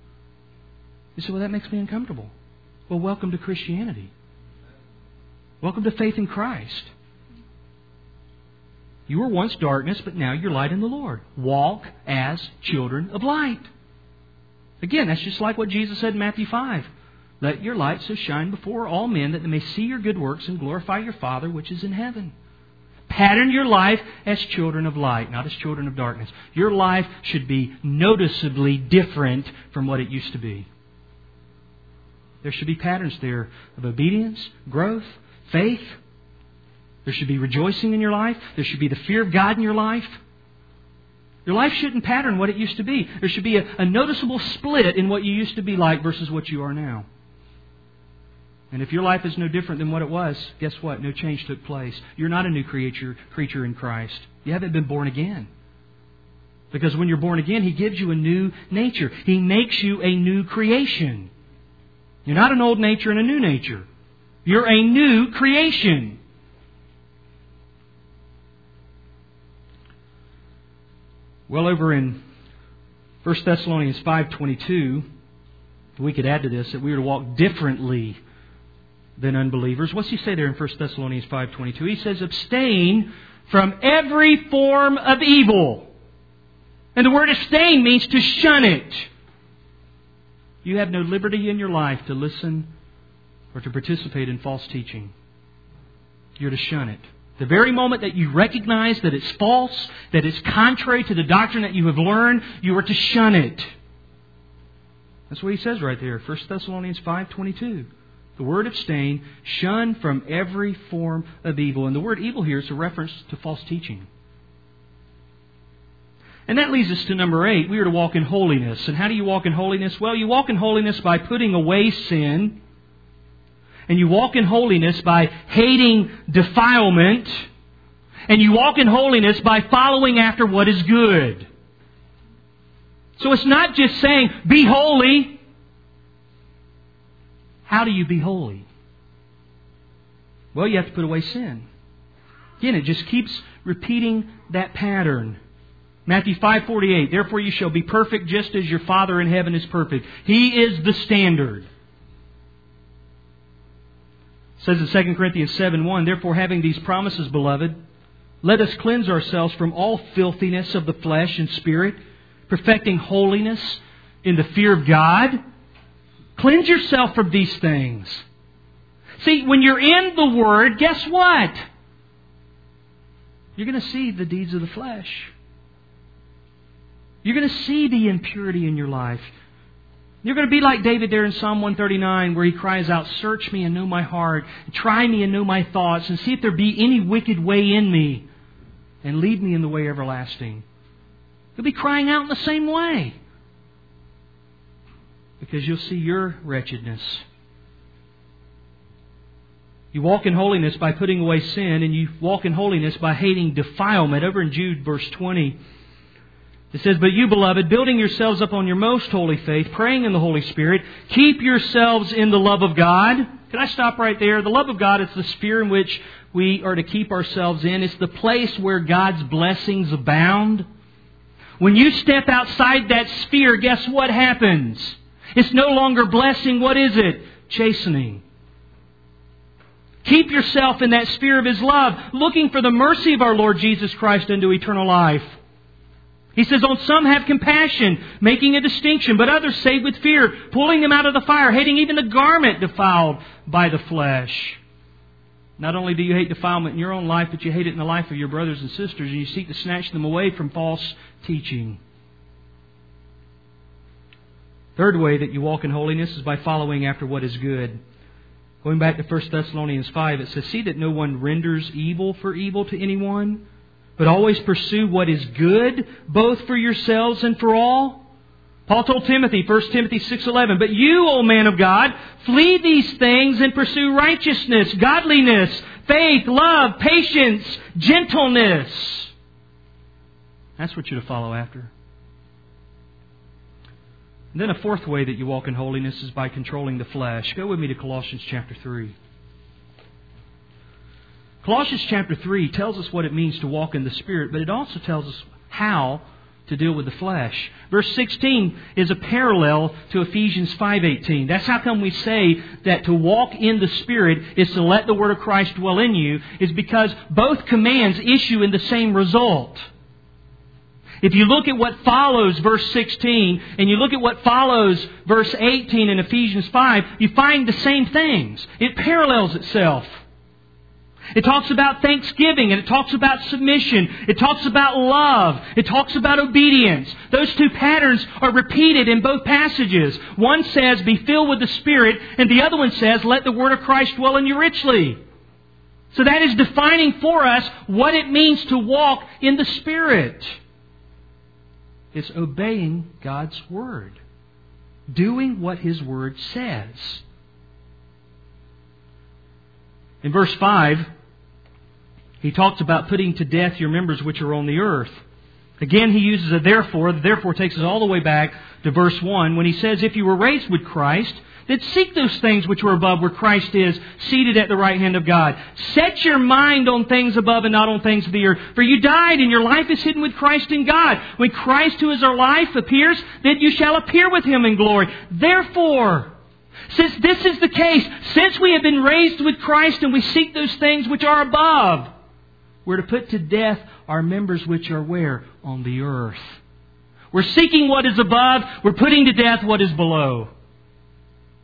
You say, well, that makes me uncomfortable. Well, welcome to Christianity. Welcome to faith in Christ. You were once darkness, but now you're light in the Lord. Walk as children of light. Again, that's just like what Jesus said in Matthew five. Let your light so shine before all men that they may see your good works and glorify your Father which is in heaven. Pattern your life as children of light, not as children of darkness. Your life should be noticeably different from what it used to be. There should be patterns there of obedience, growth, faith. There should be rejoicing in your life. There should be the fear of God in your life. Your life shouldn't pattern what it used to be. There should be a, a noticeable split in what you used to be like versus what you are now. And if your life is no different than what it was, guess what? No change took place. You're not a new creature, creature in Christ. You haven't been born again. Because when you're born again, He gives you a new nature. He makes you a new creation. You're not an old nature and a new nature. You're a new creation. Well, over in First Thessalonians five twenty-two, we could add to this that we are to walk differently than unbelievers. What's he say there in First Thessalonians five twenty-two? He says, abstain from every form of evil. And the word abstain means to shun it. You have no liberty in your life to listen or to participate in false teaching. You're to shun it. The very moment that you recognize that it's false, that it's contrary to the doctrine that you have learned, you are to shun it. That's what he says right there, First Thessalonians five twenty-two. The word abstain, shun from every form of evil. And the word evil here is a reference to false teaching. And that leads us to number eight. We are to walk in holiness. And how do you walk in holiness? Well, you walk in holiness by putting away sin. And you walk in holiness by hating defilement. And you walk in holiness by following after what is good. So it's not just saying, be holy. How do you be holy? Well, you have to put away sin. Again, it just keeps repeating that pattern. Matthew five forty-eight, therefore you shall be perfect just as your Father in heaven is perfect. He is the standard. It says in Second Corinthians seven one, therefore having these promises, beloved, let us cleanse ourselves from all filthiness of the flesh and spirit, perfecting holiness in the fear of God. Cleanse yourself from these things. See, when you're in the Word, guess what? You're going to see the deeds of the flesh. You're going to see the impurity in your life. You're going to be like David there in Psalm one thirty-nine where he cries out, search me and know my heart. Try me and know my thoughts and see if there be any wicked way in me and lead me in the way everlasting. You'll be crying out in the same way. Because you'll see your wretchedness. You walk in holiness by putting away sin, and you walk in holiness by hating defilement. Over in Jude verse twenty, it says, but you, beloved, building yourselves up on your most holy faith, praying in the Holy Spirit, keep yourselves in the love of God. Can I stop right there? The love of God is the sphere in which we are to keep ourselves in. It's the place where God's blessings abound. When you step outside that sphere, guess what happens? It's no longer blessing. What is it? Chastening. Keep yourself in that sphere of His love, looking for the mercy of our Lord Jesus Christ unto eternal life. He says, on some have compassion, making a distinction, but others save with fear, pulling them out of the fire, hating even the garment defiled by the flesh. Not only do you hate defilement in your own life, but you hate it in the life of your brothers and sisters, and you seek to snatch them away from false teaching. Third way that you walk in holiness is by following after what is good. Going back to First Thessalonians five, it says, see that no one renders evil for evil to anyone, but always pursue what is good, both for yourselves and for all. Paul told Timothy, First Timothy six eleven, but you, O man of God, flee these things and pursue righteousness, godliness, faith, love, patience, gentleness. That's what you're to follow after. And then a fourth way that you walk in holiness is by controlling the flesh. Go with me to Colossians chapter three. Colossians chapter three tells us what it means to walk in the Spirit, but it also tells us how to deal with the flesh. Verse sixteen is a parallel to Ephesians five eighteen. That's how come we say that to walk in the Spirit is to let the Word of Christ dwell in you, is because both commands issue in the same result. If you look at what follows verse sixteen, and you look at what follows verse eighteen in Ephesians five, you find the same things. It parallels itself. It talks about thanksgiving, and it talks about submission. It talks about love. It talks about obedience. Those two patterns are repeated in both passages. One says, be filled with the Spirit, and the other one says, let the Word of Christ dwell in you richly. So that is defining for us what it means to walk in the Spirit. It's obeying God's Word. Doing what His Word says. In verse five, he talks about putting to death your members which are on the earth. Again, he uses a therefore. The therefore takes us all the way back to verse one when he says, if you were raised with Christ, then seek those things which are above where Christ is, seated at the right hand of God. Set your mind on things above and not on things of the earth. For you died, and your life is hidden with Christ in God. When Christ, who is our life, appears, then you shall appear with Him in glory. Therefore, since this is the case, since we have been raised with Christ and we seek those things which are above, we're to put to death our members which are where? On the earth. We're seeking what is above. We're putting to death what is below.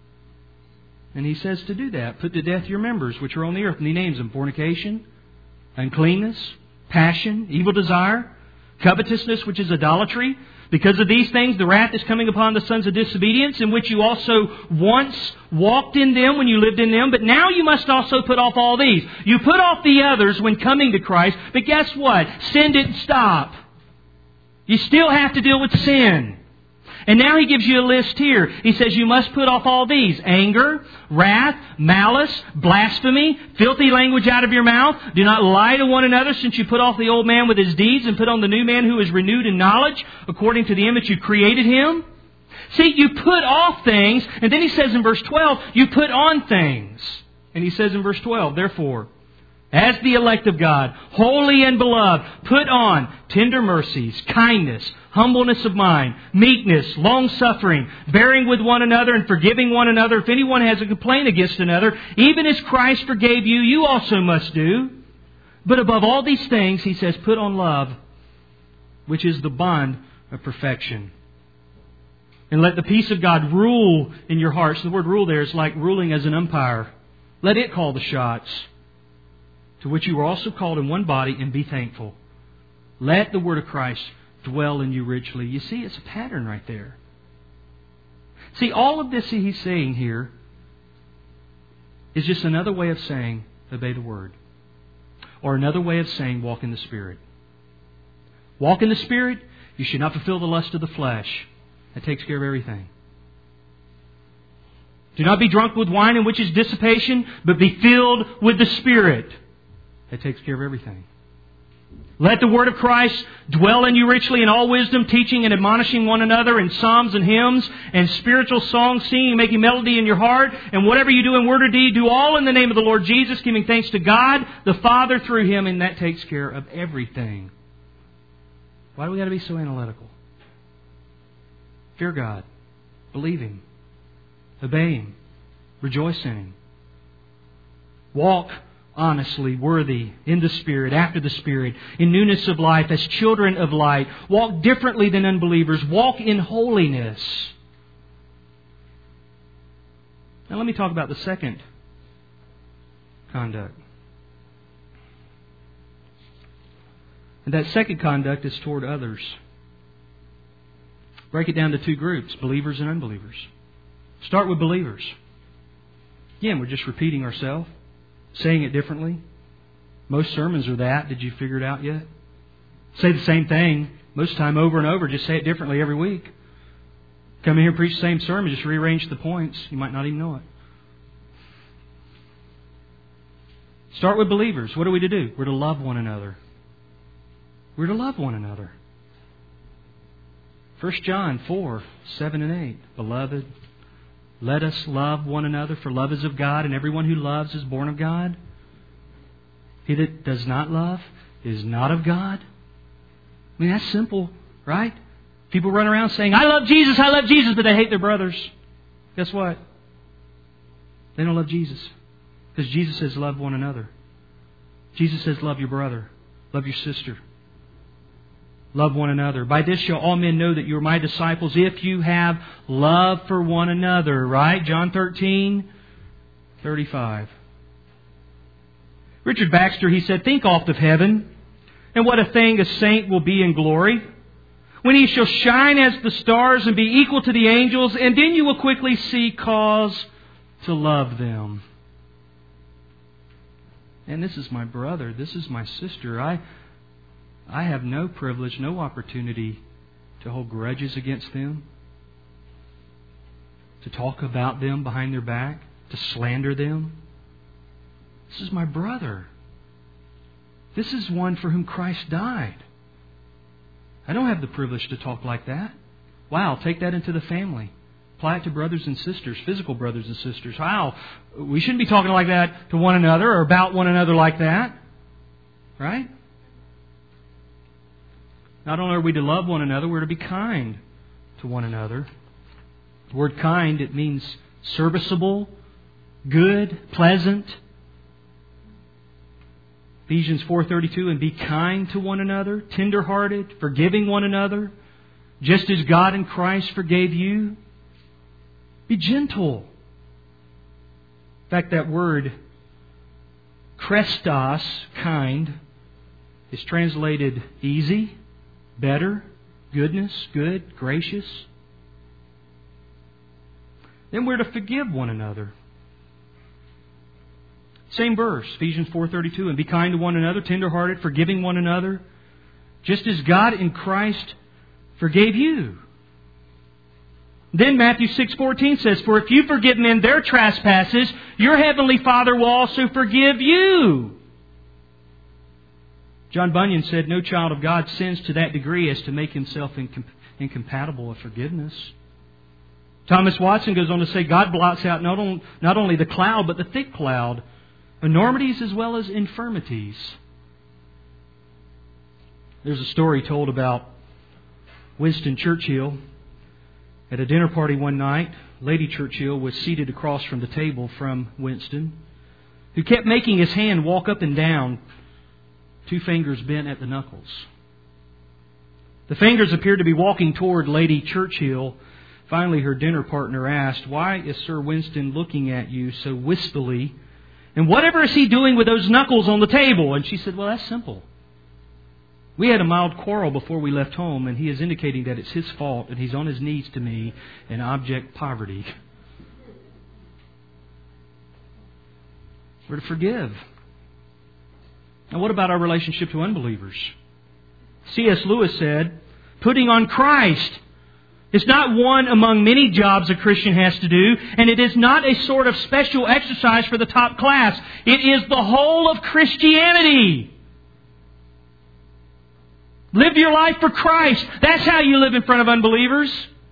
And he says to do that. Put to death your members which are on the earth. And he names them fornication, uncleanness, passion, evil desire, covetousness, which is idolatry. Because of these things, the wrath is coming upon the sons of disobedience, in which you also once walked in them when you lived in them. But now you must also put off all these. You put off the others when coming to Christ. But guess what? Sin didn't stop. You still have to deal with sin. And now he gives you a list here. He says you must put off all these: anger, wrath, malice, blasphemy, filthy language out of your mouth. Do not lie to one another, since you put off the old man with his deeds and put on the new man who is renewed in knowledge according to the image you created him. See, you put off things, and then he says in verse twelve, you put on things. And he says in verse twelve, therefore, as the elect of God, holy and beloved, put on tender mercies, kindness, humbleness of mind, meekness, long-suffering, bearing with one another and forgiving one another. If anyone has a complaint against another, even as Christ forgave you, you also must do. But above all these things, he says, put on love, which is the bond of perfection. And let the peace of God rule in your hearts. The word rule there is like ruling as an umpire. Let it call the shots. To which you were also called in one body, and be thankful. Let the word of Christ dwell in you richly. You see, it's a pattern right there. See, all of this he's saying here is just another way of saying, obey the word. Or another way of saying, walk in the Spirit. Walk in the Spirit, you should not fulfill the lust of the flesh. That takes care of everything. Do not be drunk with wine, in which is dissipation, but be filled with the Spirit. That takes care of everything. Let the word of Christ dwell in you richly in all wisdom, teaching and admonishing one another in psalms and hymns and spiritual songs, singing and making melody in your heart. And whatever you do in word or deed, do all in the name of the Lord Jesus, giving thanks to God the Father through Him, and that takes care of everything. Why do we got to be so analytical? Fear God. Believe Him. Obey Him. Rejoice in Him. Walk honestly, worthy, in the Spirit, after the Spirit, in newness of life, as children of light. Walk differently than unbelievers. Walk in holiness. Now let me talk about the second conduct. And that second conduct is toward others. Break it down to two groups, believers and unbelievers. Start with believers. Again, we're just repeating ourselves. Saying it differently. Most sermons are that. Did you figure it out yet? Say the same thing most time over and over. Just say it differently every week. Come in here and preach the same sermon. Just rearrange the points. You might not even know it. Start with believers. What are we to do? We're to love one another. We're to love one another. First John four, seven and eight. Beloved, let us love one another, for love is of God, and everyone who loves is born of God. He that does not love is not of God. I mean, that's simple, right? People run around saying, I love Jesus, I love Jesus, but they hate their brothers. Guess what? They don't love Jesus. Because Jesus says, love one another. Jesus says, love your brother. Love your sister. Love one another. By this shall all men know that you are my disciples, if you have love for one another. Right? John thirteen, thirty-five. Richard Baxter, he said, think oft of heaven, and what a thing a saint will be in glory, when he shall shine as the stars and be equal to the angels, and then you will quickly see cause to love them. And this is my brother. This is my sister. I... I have no privilege, no opportunity to hold grudges against them, to talk about them behind their back, to slander them. This is my brother. This is one for whom Christ died. I don't have the privilege to talk like that. Wow, take that into the family. Apply it to brothers and sisters, physical brothers and sisters. Wow, we shouldn't be talking like that to one another or about one another like that. Right? Not only are we to love one another, we're to be kind to one another. The word kind, it means serviceable, good, pleasant. Ephesians four thirty-two, and be kind to one another, tender-hearted, forgiving one another, just as God in Christ forgave you. Be gentle. In fact, that word Chrestos, kind, is translated easy, better, goodness, good, gracious. Then we're to forgive one another. Same verse, Ephesians four thirty-two, and be kind to one another, tenderhearted, forgiving one another, just as God in Christ forgave you. Then Matthew six fourteen says, for if you forgive men their trespasses, your heavenly Father will also forgive you. John Bunyan said, no child of God sins to that degree as to make himself incom- incompatible with forgiveness. Thomas Watson goes on to say, God blots out not, on, not only the cloud, but the thick cloud, enormities as well as infirmities. There's a story told about Winston Churchill. At a dinner party one night, Lady Churchill was seated across from the table from Winston, who kept making his hand walk up and down, two fingers bent at the knuckles. The fingers appeared to be walking toward Lady Churchill. Finally, her dinner partner asked, why is Sir Winston looking at you so wistfully? And whatever is he doing with those knuckles on the table? And she said, well, that's simple. We had a mild quarrel before we left home, and he is indicating that it's his fault, and he's on his knees to me in abject poverty. We're to forgive. Now, what about our relationship to unbelievers? C S Lewis said, putting on Christ is not one among many jobs a Christian has to do, and it is not a sort of special exercise for the top class. It is the whole of Christianity. Live your life for Christ. That's how you live in front of unbelievers.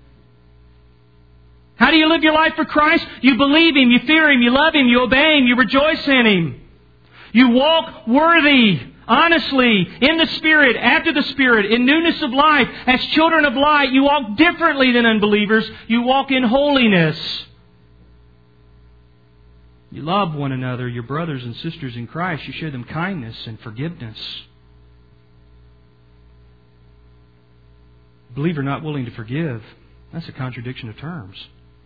How do you live your life for Christ? You believe Him, you fear Him, you love Him, you obey Him, you rejoice in Him. You walk worthy, honestly, in the Spirit, after the Spirit, in newness of life. As children of light, you walk differently than unbelievers. You walk in holiness. You love one another, your brothers and sisters in Christ. You show them kindness and forgiveness. Believer not willing to forgive, that's a contradiction of terms.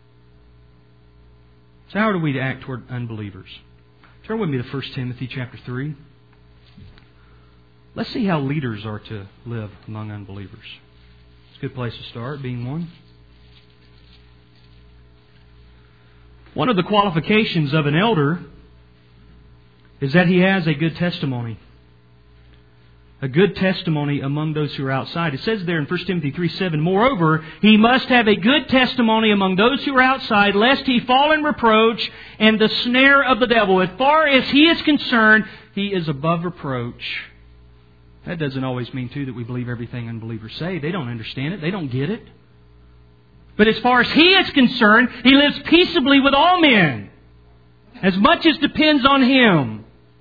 So how are we to act toward unbelievers? Turn with me to First Timothy chapter three. Let's see how leaders are to live among unbelievers. It's a good place to start, being one. One of the qualifications of an elder is that he has a good testimony. A good testimony among those who are outside. It says there in First Timothy three seven, moreover, he must have a good testimony among those who are outside, lest he fall in reproach and the snare of the devil. As far as he is concerned, he is above reproach. That doesn't always mean, too, that we believe everything unbelievers say. They don't understand it. They don't get it. But as far as he is concerned, he lives peaceably with all men, as much as depends on him.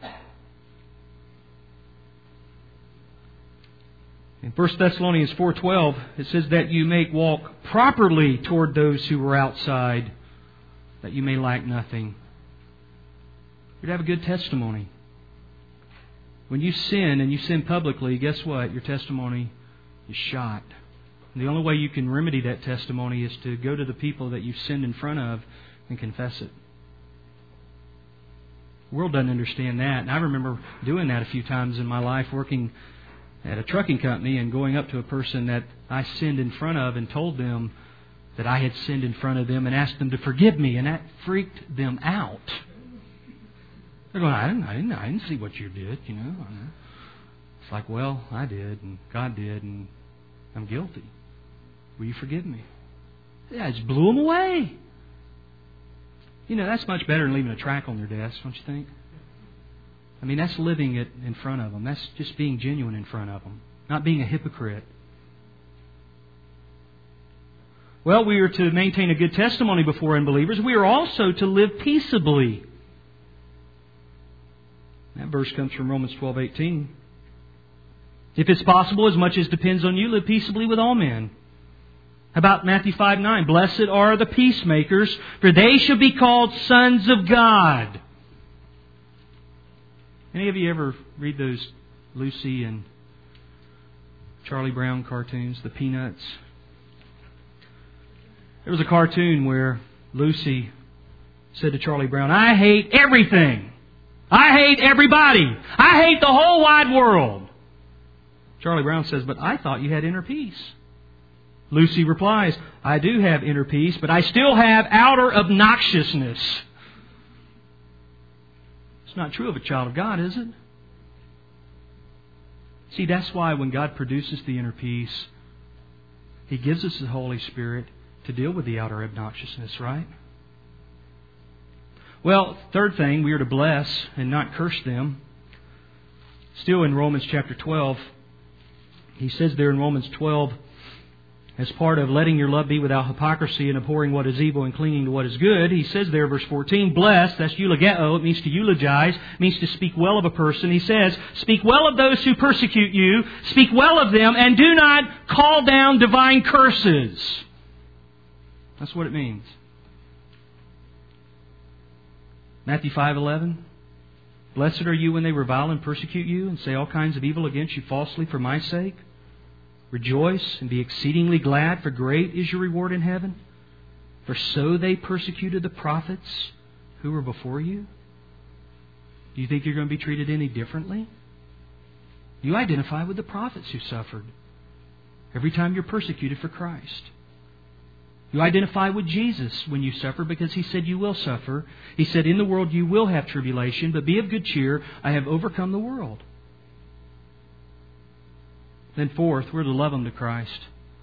In First Thessalonians four twelve, it says that you may walk properly toward those who are outside, that you may lack nothing. You're to have a good testimony. When you sin, and you sin publicly, guess what? Your testimony is shot. And the only way you can remedy that testimony is to go to the people that you've sinned in front of and confess it. The world doesn't understand that. And I remember doing that a few times in my life, working at a trucking company and going up to a person that I sinned in front of and told them that I had sinned in front of them and asked them to forgive me, and that freaked them out. They're going, I didn't, I didn't, I didn't see what you did, you know. It's like, well, I did, and God did, and I'm guilty. Will you forgive me? Yeah, I just blew them away. You know, that's much better than leaving a tract on their desk, don't you think? I mean, that's living it in front of them. That's just being genuine in front of them. Not being a hypocrite. Well, we are to maintain a good testimony before unbelievers. We are also to live peaceably. That verse comes from Romans twelve eighteen. If it's possible, as much as depends on you, live peaceably with all men. How about Matthew five nine? Blessed are the peacemakers, for they shall be called sons of God. Any of you ever read those Lucy and Charlie Brown cartoons, the Peanuts? There was a cartoon where Lucy said to Charlie Brown, I hate everything. I hate everybody. I hate the whole wide world. Charlie Brown says, but I thought you had inner peace. Lucy replies, I do have inner peace, but I still have outer obnoxiousness. It's not true of a child of God, is it? See, that's why when God produces the inner peace, He gives us the Holy Spirit to deal with the outer obnoxiousness, right? Well, third thing, we are to bless and not curse them. Still in Romans chapter twelve, he says there in Romans twelve, as part of letting your love be without hypocrisy and abhorring what is evil and clinging to what is good, he says there, verse fourteen, bless, that's eulogeo, it means to eulogize, it means to speak well of a person. He says, speak well of those who persecute you, speak well of them, and do not call down divine curses. That's what it means. Matthew five eleven, blessed are you when they revile and persecute you and say all kinds of evil against you falsely for my sake. Rejoice and be exceedingly glad, for great is your reward in heaven. For so they persecuted the prophets who were before you. Do you think you're going to be treated any differently? You identify with the prophets who suffered every time you're persecuted for Christ. You identify with Jesus when you suffer because He said you will suffer. He said, in the world you will have tribulation, but be of good cheer. I have overcome the world. Then fourth, we're to love them to Christ.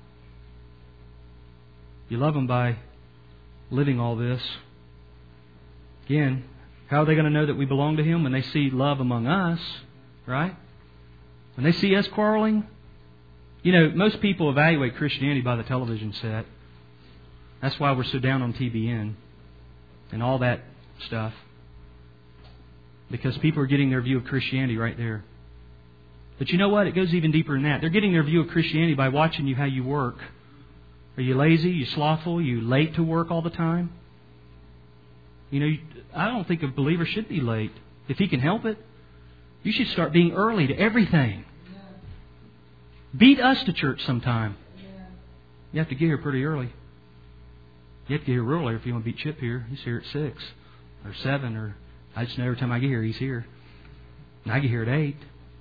You love them by living all this. Again, how are they going to know that we belong to Him? When they see love among us, right? When they see us quarreling. You know, most people evaluate Christianity by the television set. That's why we're so down on T B N and all that stuff. Because people are getting their view of Christianity right there. But you know what? It goes even deeper than that. They're getting their view of Christianity by watching you how you work. Are you lazy? Are you slothful? Are you late to work all the time? You know, I don't think a believer should be late. If he can help it, you should start being early to everything. Beat us to church sometime. You have to get here pretty early. You have to get here early if you want to beat Chip here. He's here at six or seven, or I just know every time I get here, he's here. And I get here at eight.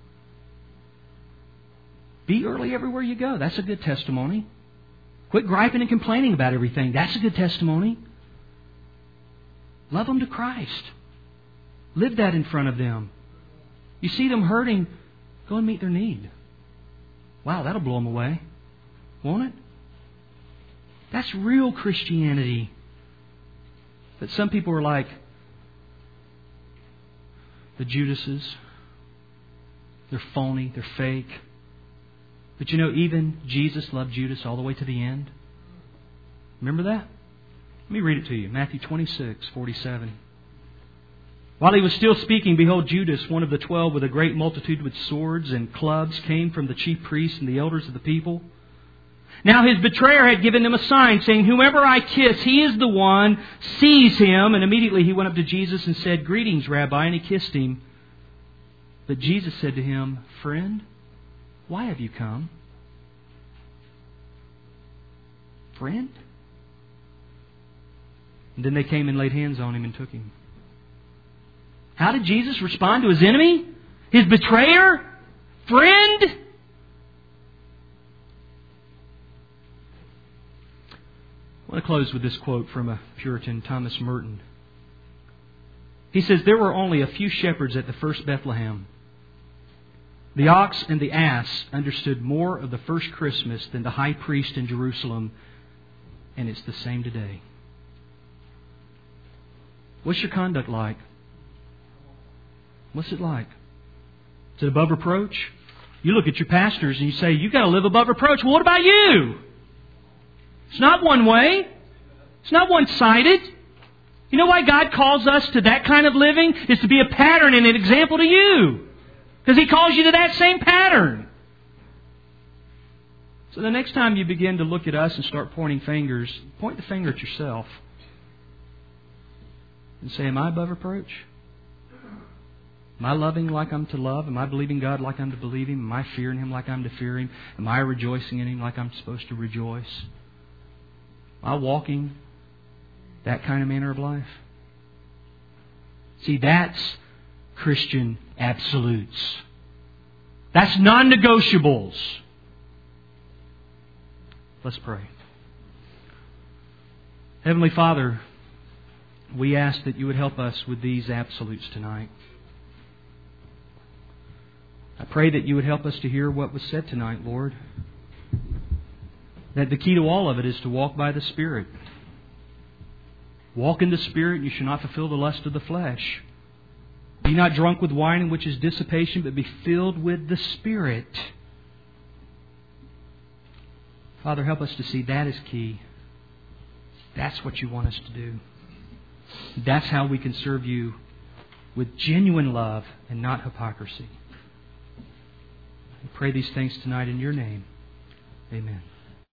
Be early everywhere you go. That's a good testimony. Quit griping and complaining about everything. That's a good testimony. Love them to Christ. Live that in front of them. You see them hurting, go and meet their need. Wow, that'll blow them away. Won't it? That's real Christianity. But some people are like the Judases. They're phony. They're fake. But you know, even Jesus loved Judas all the way to the end. Remember that? Let me read it to you. Matthew twenty-six, forty-seven. While he was still speaking, behold, Judas, one of the twelve, with a great multitude with swords and clubs, came from the chief priests and the elders of the people. Now his betrayer had given them a sign, saying, whomever I kiss, he is the one. Seize him. And immediately he went up to Jesus and said, greetings, Rabbi. And he kissed him. But Jesus said to him, friend, why have you come? Friend? And then they came and laid hands on him and took him. How did Jesus respond to his enemy? His betrayer? Friend? I want to close with this quote from a Puritan, Thomas Merton. He says, there were only a few shepherds at the first Bethlehem. The ox and the ass understood more of the first Christmas than the high priest in Jerusalem, and it's the same today. What's your conduct like? What's it like? Is it above reproach? You look at your pastors and you say, you've got to live above reproach. Well, what about you? It's not one way. It's not one-sided. You know why God calls us to that kind of living? Is to be a pattern and an example to you. Because He calls you to that same pattern. So the next time you begin to look at us and start pointing fingers, point the finger at yourself. And say, am I above reproach? Am I loving like I'm to love? Am I believing God like I'm to believe Him? Am I fearing Him like I'm to fear Him? Am I rejoicing in Him like I'm supposed to rejoice? Am I walking that kind of manner of life? See, that's Christian absolutes. That's non-negotiables. Let's pray. Heavenly Father, we ask that You would help us with these absolutes tonight. I pray that You would help us to hear what was said tonight, Lord. That the key to all of it is to walk by the Spirit. Walk in the Spirit, and you shall not fulfill the lust of the flesh. Be not drunk with wine, in which is dissipation, but be filled with the Spirit. Father, help us to see that is key. That's what You want us to do. That's how we can serve You with genuine love and not hypocrisy. We pray these things tonight in Your name. Amen.